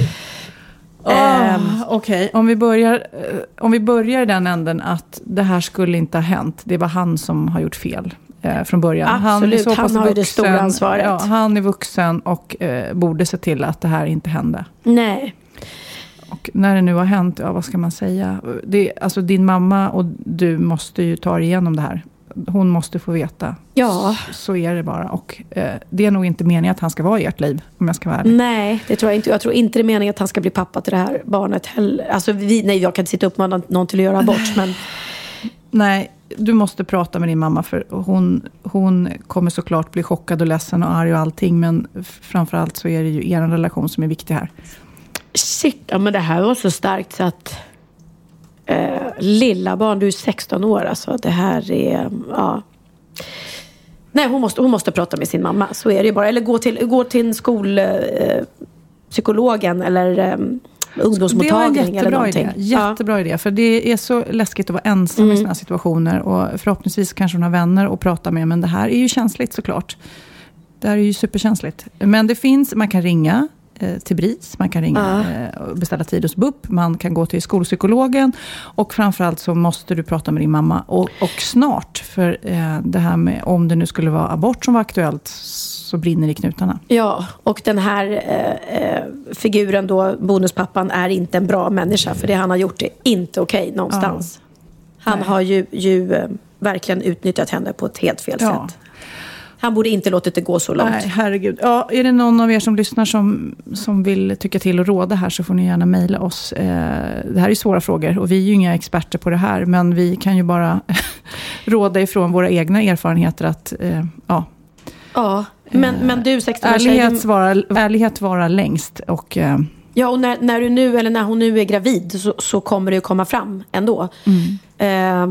Oh, Okej, okay. om, vi börjar, om vi börjar i den änden att det här skulle inte ha hänt. Det var han som har gjort fel eh, från början. Absolut, han, är så han har ju det stora ansvaret. Ja, han är vuxen och eh, borde se till att det här inte hände. Nej. Och när det nu har hänt, ja, vad ska man säga? Det, alltså din mamma och du måste ju ta igenom det här. Hon måste få veta. Ja. Så, så är det bara. Och eh, det är nog inte meningen att han ska vara i ert liv, om jag ska vara ärlig. Nej, det tror jag inte. Jag tror inte det är meningen att han ska bli pappa till det här barnet heller. Alltså, vi, nej, jag kan inte sitta upp med någon till att göra abort, men... Nej, du måste prata med din mamma, för hon, hon kommer såklart bli chockad och ledsen och arg och allting, men framförallt så är det ju er relation som är viktig här. Shit, ja, men det här var så starkt så att... Eh, lilla barn, du är sexton år, alltså det här är, ja. Nej, hon måste, hon måste prata med sin mamma, så är det ju bara. Eller gå till, gå till en skolpsykologen eh, eller eh, ungdomsmottagning eller någonting. Idé. Jättebra ja. idé, för det är så läskigt att vara ensam mm. i såna situationer, och förhoppningsvis kanske hon har vänner att prata med, men det här är ju känsligt såklart. Det här är ju superkänsligt. Men det finns, man kan ringa till B R I S, man kan ringa och uh. beställa tid hos B U P, man kan gå till skolpsykologen, och framförallt så måste du prata med din mamma och, och snart, för eh, det här med om det nu skulle vara abort som var aktuellt, så brinner i knutarna. Ja, och den här eh, figuren då, bonuspappan, är inte en bra människa, för det han har gjort är inte okej okay någonstans. Uh. Han Nej. har ju, ju eh, verkligen utnyttjat henne på ett helt fel ja. sätt. Han borde inte låtit det gå så långt. Nej, herregud. Ja, är det någon av er som lyssnar som, som vill tycka till och råda här, så får ni gärna mejla oss. Eh, det här är svåra frågor och vi är ju inga experter på det här. Men vi kan ju bara råda ifrån våra egna erfarenheter att, eh, ja. Ja, men, men du sexton år ärlighet, vara, ärlighet vara längst. Och, eh, ja, och när, när du nu, eller när hon nu är gravid, så, så kommer det ju komma fram ändå. Mm. Eh,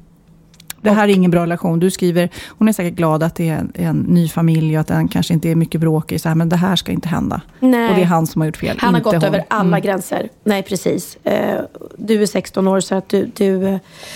Det här är ingen bra relation. Du skriver, hon är säkert glad att det är en, en ny familj och att den kanske inte är mycket bråk i så här, men det här ska inte hända. Nej. Och det är han som har gjort fel. Han har inte gått hon. över alla mm. gränser. Nej, precis. Eh, du är sexton år, så att du, du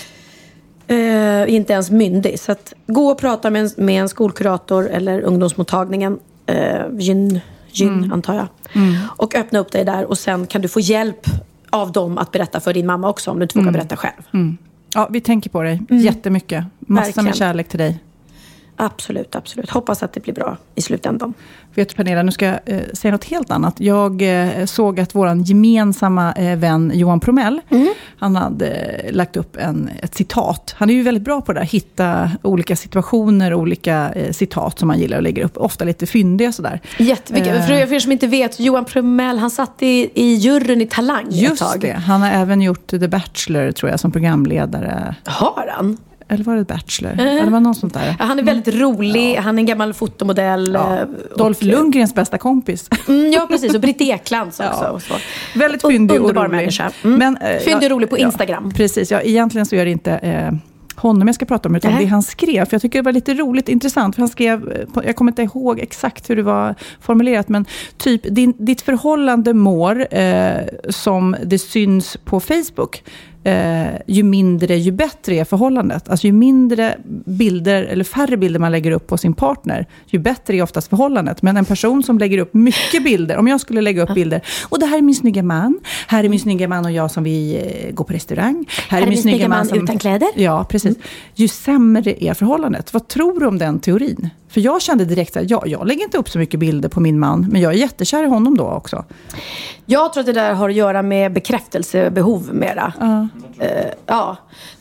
eh, inte ens myndig. Så att gå och prata med en, med en skolkurator eller ungdomsmottagningen. Eh, gyn, gyn mm. antar jag. Mm. Och öppna upp dig där, och sen kan du få hjälp av dem att berätta för din mamma också, om du inte vågar mm. berätta själv. Mm. Ja, vi tänker på dig mm. jättemycket. Massa Verkligen. med kärlek till dig. Absolut, absolut. Hoppas att det blir bra i slutändan. Vet du, Pernilla, nu ska jag eh, säga något helt annat. Jag eh, såg att våran gemensamma eh, vän Johan Promell, mm. han hade eh, lagt upp en, ett citat. Han är ju väldigt bra på det där. Hitta olika situationer, olika eh, citat som han gillar att lägga upp. Ofta lite fyndiga sådär. Jättemycket. Eh, för, för er som inte vet, Johan Promell, han satt i, i juryn i Talang just ett tag. Det. Han har även gjort The Bachelor, tror jag, som programledare. Har han? Eller var det Bachelor? Mm. Eller var det någon sånt där? Ja, han är väldigt mm. rolig. Ja. Han är en gammal fotomodell. Ja. Dolph och, Lundgrens bästa kompis. Mm, ja, precis. Och Britt Eklands också. Ja. Och så. Väldigt fyndig och rolig. Människa. Mm. Men, äh, fyndig och rolig på Instagram. Ja, precis. Ja, egentligen så är det inte äh, honom jag ska prata om, utan äh. det han skrev. För jag tycker det var lite roligt, intressant. För han skrev, jag kommer inte ihåg exakt hur det var formulerat, men typ, din, ditt förhållande mår äh, som det syns på Facebook. Eh, ju mindre, ju bättre är förhållandet. Alltså ju mindre bilder eller färre bilder man lägger upp på sin partner, ju bättre är oftast förhållandet. Men en person som lägger upp mycket bilder, om jag skulle lägga upp bilder, och det här är min snygga man, här är min snygga man och jag som vi eh, går på restaurang, här, här är min snygga man, man som, utan kläder. Ja, precis. Ju sämre är förhållandet. Vad tror du om den teorin? För jag kände direkt att ja, jag lägger inte upp så mycket bilder på min man, men jag är jättekär i honom då också. Jag tror att det där har att göra med bekräftelsebehov mera. Uh. Uh, ja,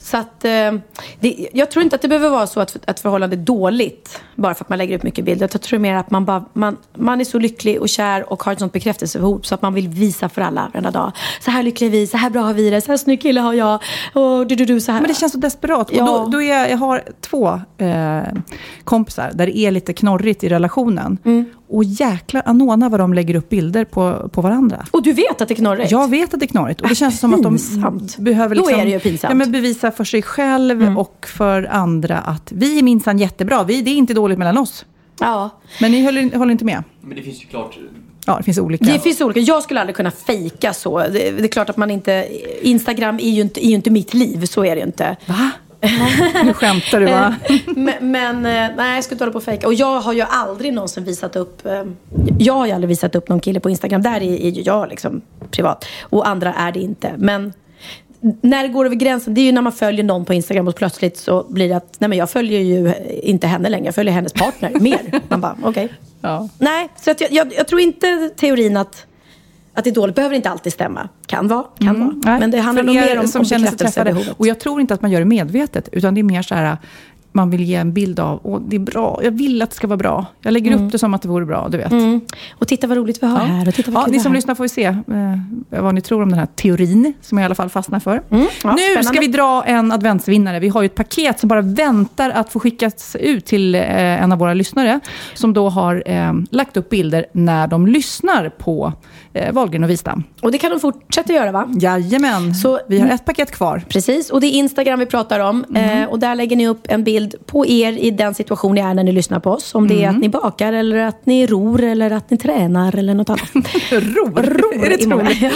Så att, eh, det, jag tror inte att det behöver vara så att, att förhållande är dåligt bara för att man lägger upp mycket bilder. Jag tror mer att man, bara, man, man är så lycklig och kär och har ett sånt bekräftelsebehov så att man vill visa för alla varenda dag. Så här lycklig är vi, så här bra har vi det, så här snygg kille har jag. Och du, du, du, så här. Men det känns så desperat. Ja. Och då, då är, jag har två eh, kompisar där det är lite knorrigt i relationen. Mm. Och jäklar anona vad de lägger upp bilder på, på varandra. Och du vet att det är knorrigt? Jag vet att det är knorrigt. Och det känns som att de behöver liksom, då är det ju pinsamt. Ja, men bevisa för sig själv mm. och för andra att vi är minsann jättebra. Vi, det är inte dåligt mellan oss. Ja. Men ni håller, håller inte med? Men det finns ju klart... Ja, det finns olika. Det finns olika. Jag skulle aldrig kunna fejka så. Det, det är klart att man inte... Instagram är ju inte, är ju inte mitt liv. Så är det ju inte. Va? Nu skämtar du, va? men, men nej, jag skulle inte hålla på att fejka. Och jag har ju aldrig någonsin visat upp... Jag har ju aldrig visat upp någon kille på Instagram. Där är, är ju jag liksom privat. Och andra är det inte. Men... när det går över gränsen, det är ju när man följer någon på Instagram och plötsligt så blir det att nej men jag följer ju inte henne längre, jag följer hennes partner mer. Man bara, okej. Okay. Ja. Nej, så att jag, jag, jag tror inte teorin att, att det är dåligt behöver inte alltid stämma. Kan vara, kan mm, vara. Nej, men det handlar nog mer om, som om känner sig träffade. Och jag tror inte att man gör det medvetet, utan det är mer så här... man vill ge en bild av, och det är bra, jag vill att det ska vara bra. Jag lägger mm. upp det som att det vore bra, du vet. Mm. Och titta vad roligt vi har ja. här. Och titta vad ja, ni som här. lyssnar får vi se eh, vad ni tror om den här teorin, som jag i alla fall fastnar för. Mm. Ja, nu spännande. Ska vi dra en adventsvinnare. Vi har ju ett paket som bara väntar att få skickas ut till eh, en av våra lyssnare, som då har eh, lagt upp bilder när de lyssnar på eh, Wahlgren och Wistam. Och det kan de fortsätta göra, va? Jajamän, så vi har ett paket kvar. Precis, och det är Instagram vi pratar om. Mm. Eh, och där lägger ni upp en bild på er i den situation ni är när ni lyssnar på oss. Om det är mm. att ni bakar eller att ni ror eller att ni tränar eller något annat. ror? ror? Är det troligt?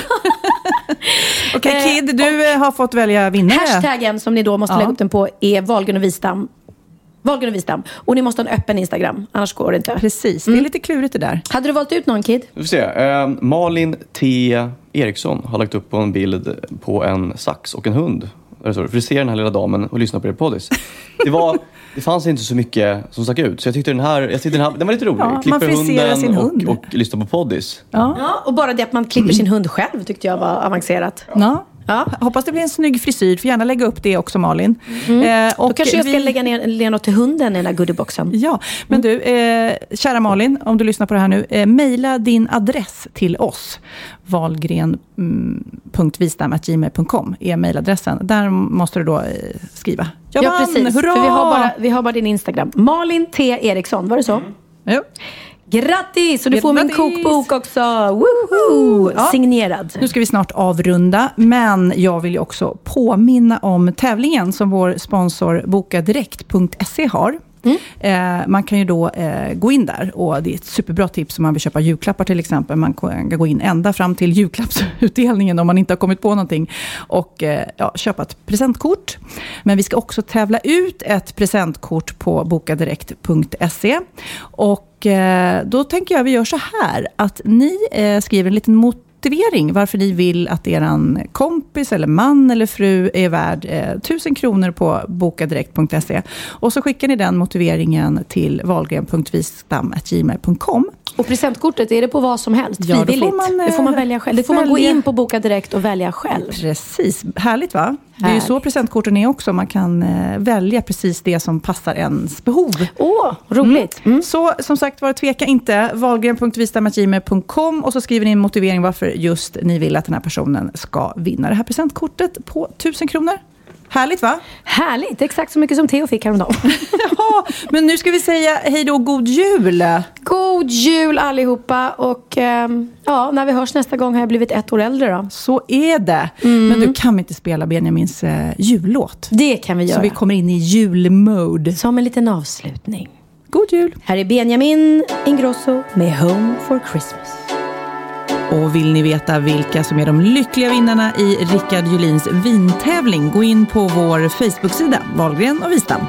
Okej, okay, Kid, du har fått välja vinnare. Hashtaggen som ni då måste ja. lägga upp den på är Wahlgren och Wistam. Wahlgren och Wistam. Och ni måste ha en öppen Instagram, annars går det inte. Precis, det är mm. lite klurigt det där. Hade du valt ut någon, Kid? Vi får se. Eh, Malin T. Eriksson har lagt upp på en bild på en sax och en hund. Friser den här lilla damen och lyssna på er poddis. Det var, det fanns inte så mycket som stack ut. Så jag tyckte den här, jag tyckte den här den var lite rolig. Ja, klipper man friserar sin hund. Och, och lyssnar på poddis. Ja. ja, och bara det att man klipper sin hund själv tyckte jag var avancerat. Ja. Ja. Hoppas det blir en snygg frisyr. För gärna lägga upp det också, Malin. Mm. Eh, och då kanske jag ska vi... lägga ner, ner något till hunden i den här goodieboxen. Ja, men mm. du, eh, kära Malin, om du lyssnar på det här nu, eh, mejla din adress till oss. wahlgren punkt wistam at gmail punkt com är mejladressen. Där måste du då eh, skriva. Jag ja, vann, precis. Hurra! För vi har, bara, vi har bara din Instagram. Malin T. Eriksson, var det så? Mm. Jo. Grattis! Och du får min kokbok också. Woohoo! Ja. Signerad. Nu ska vi snart avrunda. Men jag vill ju också påminna om tävlingen som vår sponsor bokadirekt punkt se har. Mm. Eh, man kan ju då eh, gå in där, och det är ett superbra tips om man vill köpa julklappar till exempel. Man kan gå in ända fram till julklappsutdelningen om man inte har kommit på någonting, och eh, ja, köpa ett presentkort. Men vi ska också tävla ut ett presentkort på bokadirekt punkt se, och eh, då tänker jag vi gör så här att ni eh, skriver en liten mot motivering varför ni vill att eran kompis eller man eller fru är värd eh, tusen kronor på bokadirekt punkt se, och så skickar ni den motiveringen till wahlgren punkt wistam at gmail punkt com. Och presentkortet, är det på vad som helst? Ja, frivilligt? Får man, det får man välja själv. Det får välja. Man gå in på Boka Direkt och välja själv. Precis. Härligt, va? Det är ju så presentkorten är också. Man kan eh, välja precis det som passar ens behov. Åh, roligt. Mm. Mm. Så som sagt, var tveka inte. wahlgren punkt wistam at gmail punkt com, och så skriver ni en motivering varför just ni vill att den här personen ska vinna det här presentkortet på tusen kronor. Härligt, va? Härligt, exakt så mycket som Theo fick häromdagen. Ja, men nu ska vi säga hej då, god jul! God jul allihopa, och ähm, ja, när vi hörs nästa gång har jag blivit ett år äldre då. Så är det. Mm. Men du, kan vi inte spela Benjamins äh, jullåt? Det kan vi göra. Så vi kommer in i julmode. Som en liten avslutning. God jul! Här är Benjamin Ingrosso med Home for Christmas. Och vill ni veta vilka som är de lyckliga vinnarna i Rickard Julins vintävling, gå in på vår Facebook-sida Wahlgren och Wistam.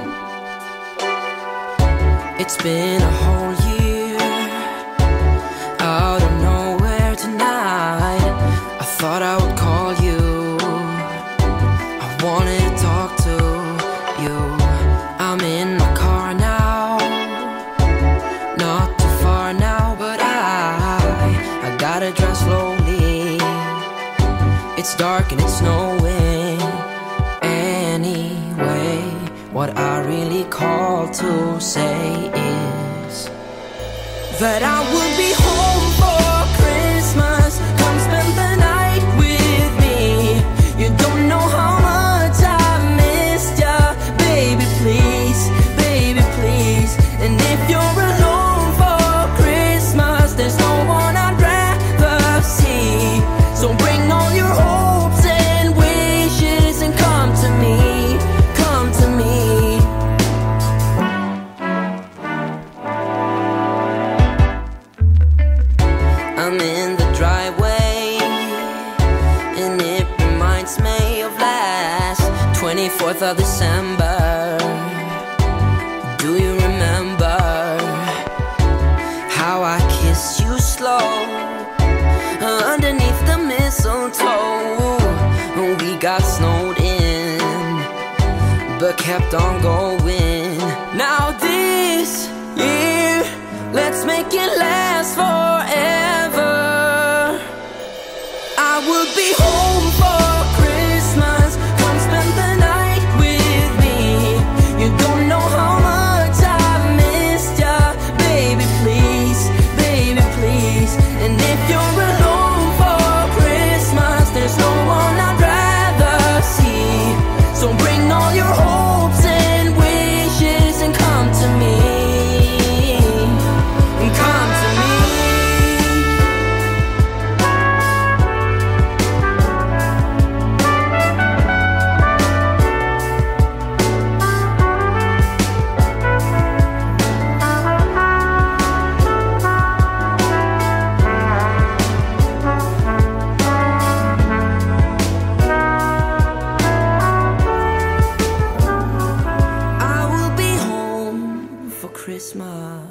It's been a whole year out of nowhere tonight. I thought I would call you. I wanted to talk to you. I'm in my car now, not too far now, but I I gotta drive slowly. It's dark and it's snowing. Annie, What I really call to say is that I will be home for Christmas. Come spend the night with me. You don't know how much I missed ya. Baby, please, baby, please. And if you're alone for Christmas, there's no one I'd rather see. So bring all your hopes and wishes and come to me, come to me. I'm in the driveway, and it reminds me of last twenty-fourth of December. Do you remember how I kissed you slow underneath the mistletoe? We got snowed in, but kept on going. Now this year, let's make it last forever. I will be home for Christmas. Come spend the night with me. You don't know how much I missed ya. Baby, please, baby, please. And if you're alone for Christmas, there's no one I'd rather see. So bring all your hopes and wishes and come to me. And come to me. I will be home for Christmas.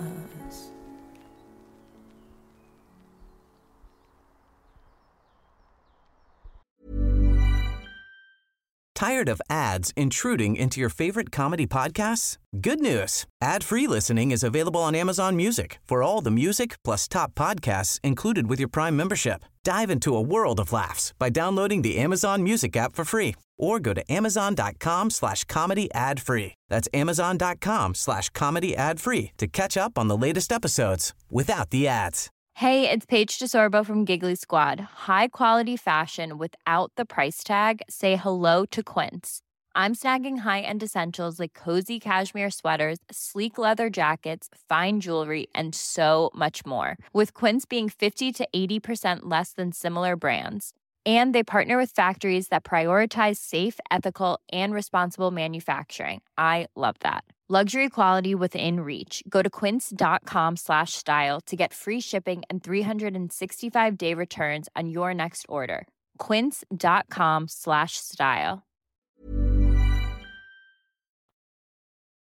Tired of ads intruding into your favorite comedy podcasts? Good news. Ad-free listening is available on Amazon Music for all the music plus top podcasts included with your Prime membership. Dive into a world of laughs by downloading the Amazon Music app for free or go to amazon.com slash comedy ad free. That's amazon.com slash comedy ad free to catch up on the latest episodes without the ads. Hey, it's Paige DeSorbo from Giggly Squad. High quality fashion without the price tag. Say hello to Quince. I'm snagging high-end essentials like cozy cashmere sweaters, sleek leather jackets, fine jewelry, and so much more. With Quince being fifty to eighty percent less than similar brands. And they partner with factories that prioritize safe, ethical, and responsible manufacturing. I love that. Luxury quality within reach. Go to quince.com slash style to get free shipping and three sixty-five day returns on your next order. Quince.com slash style.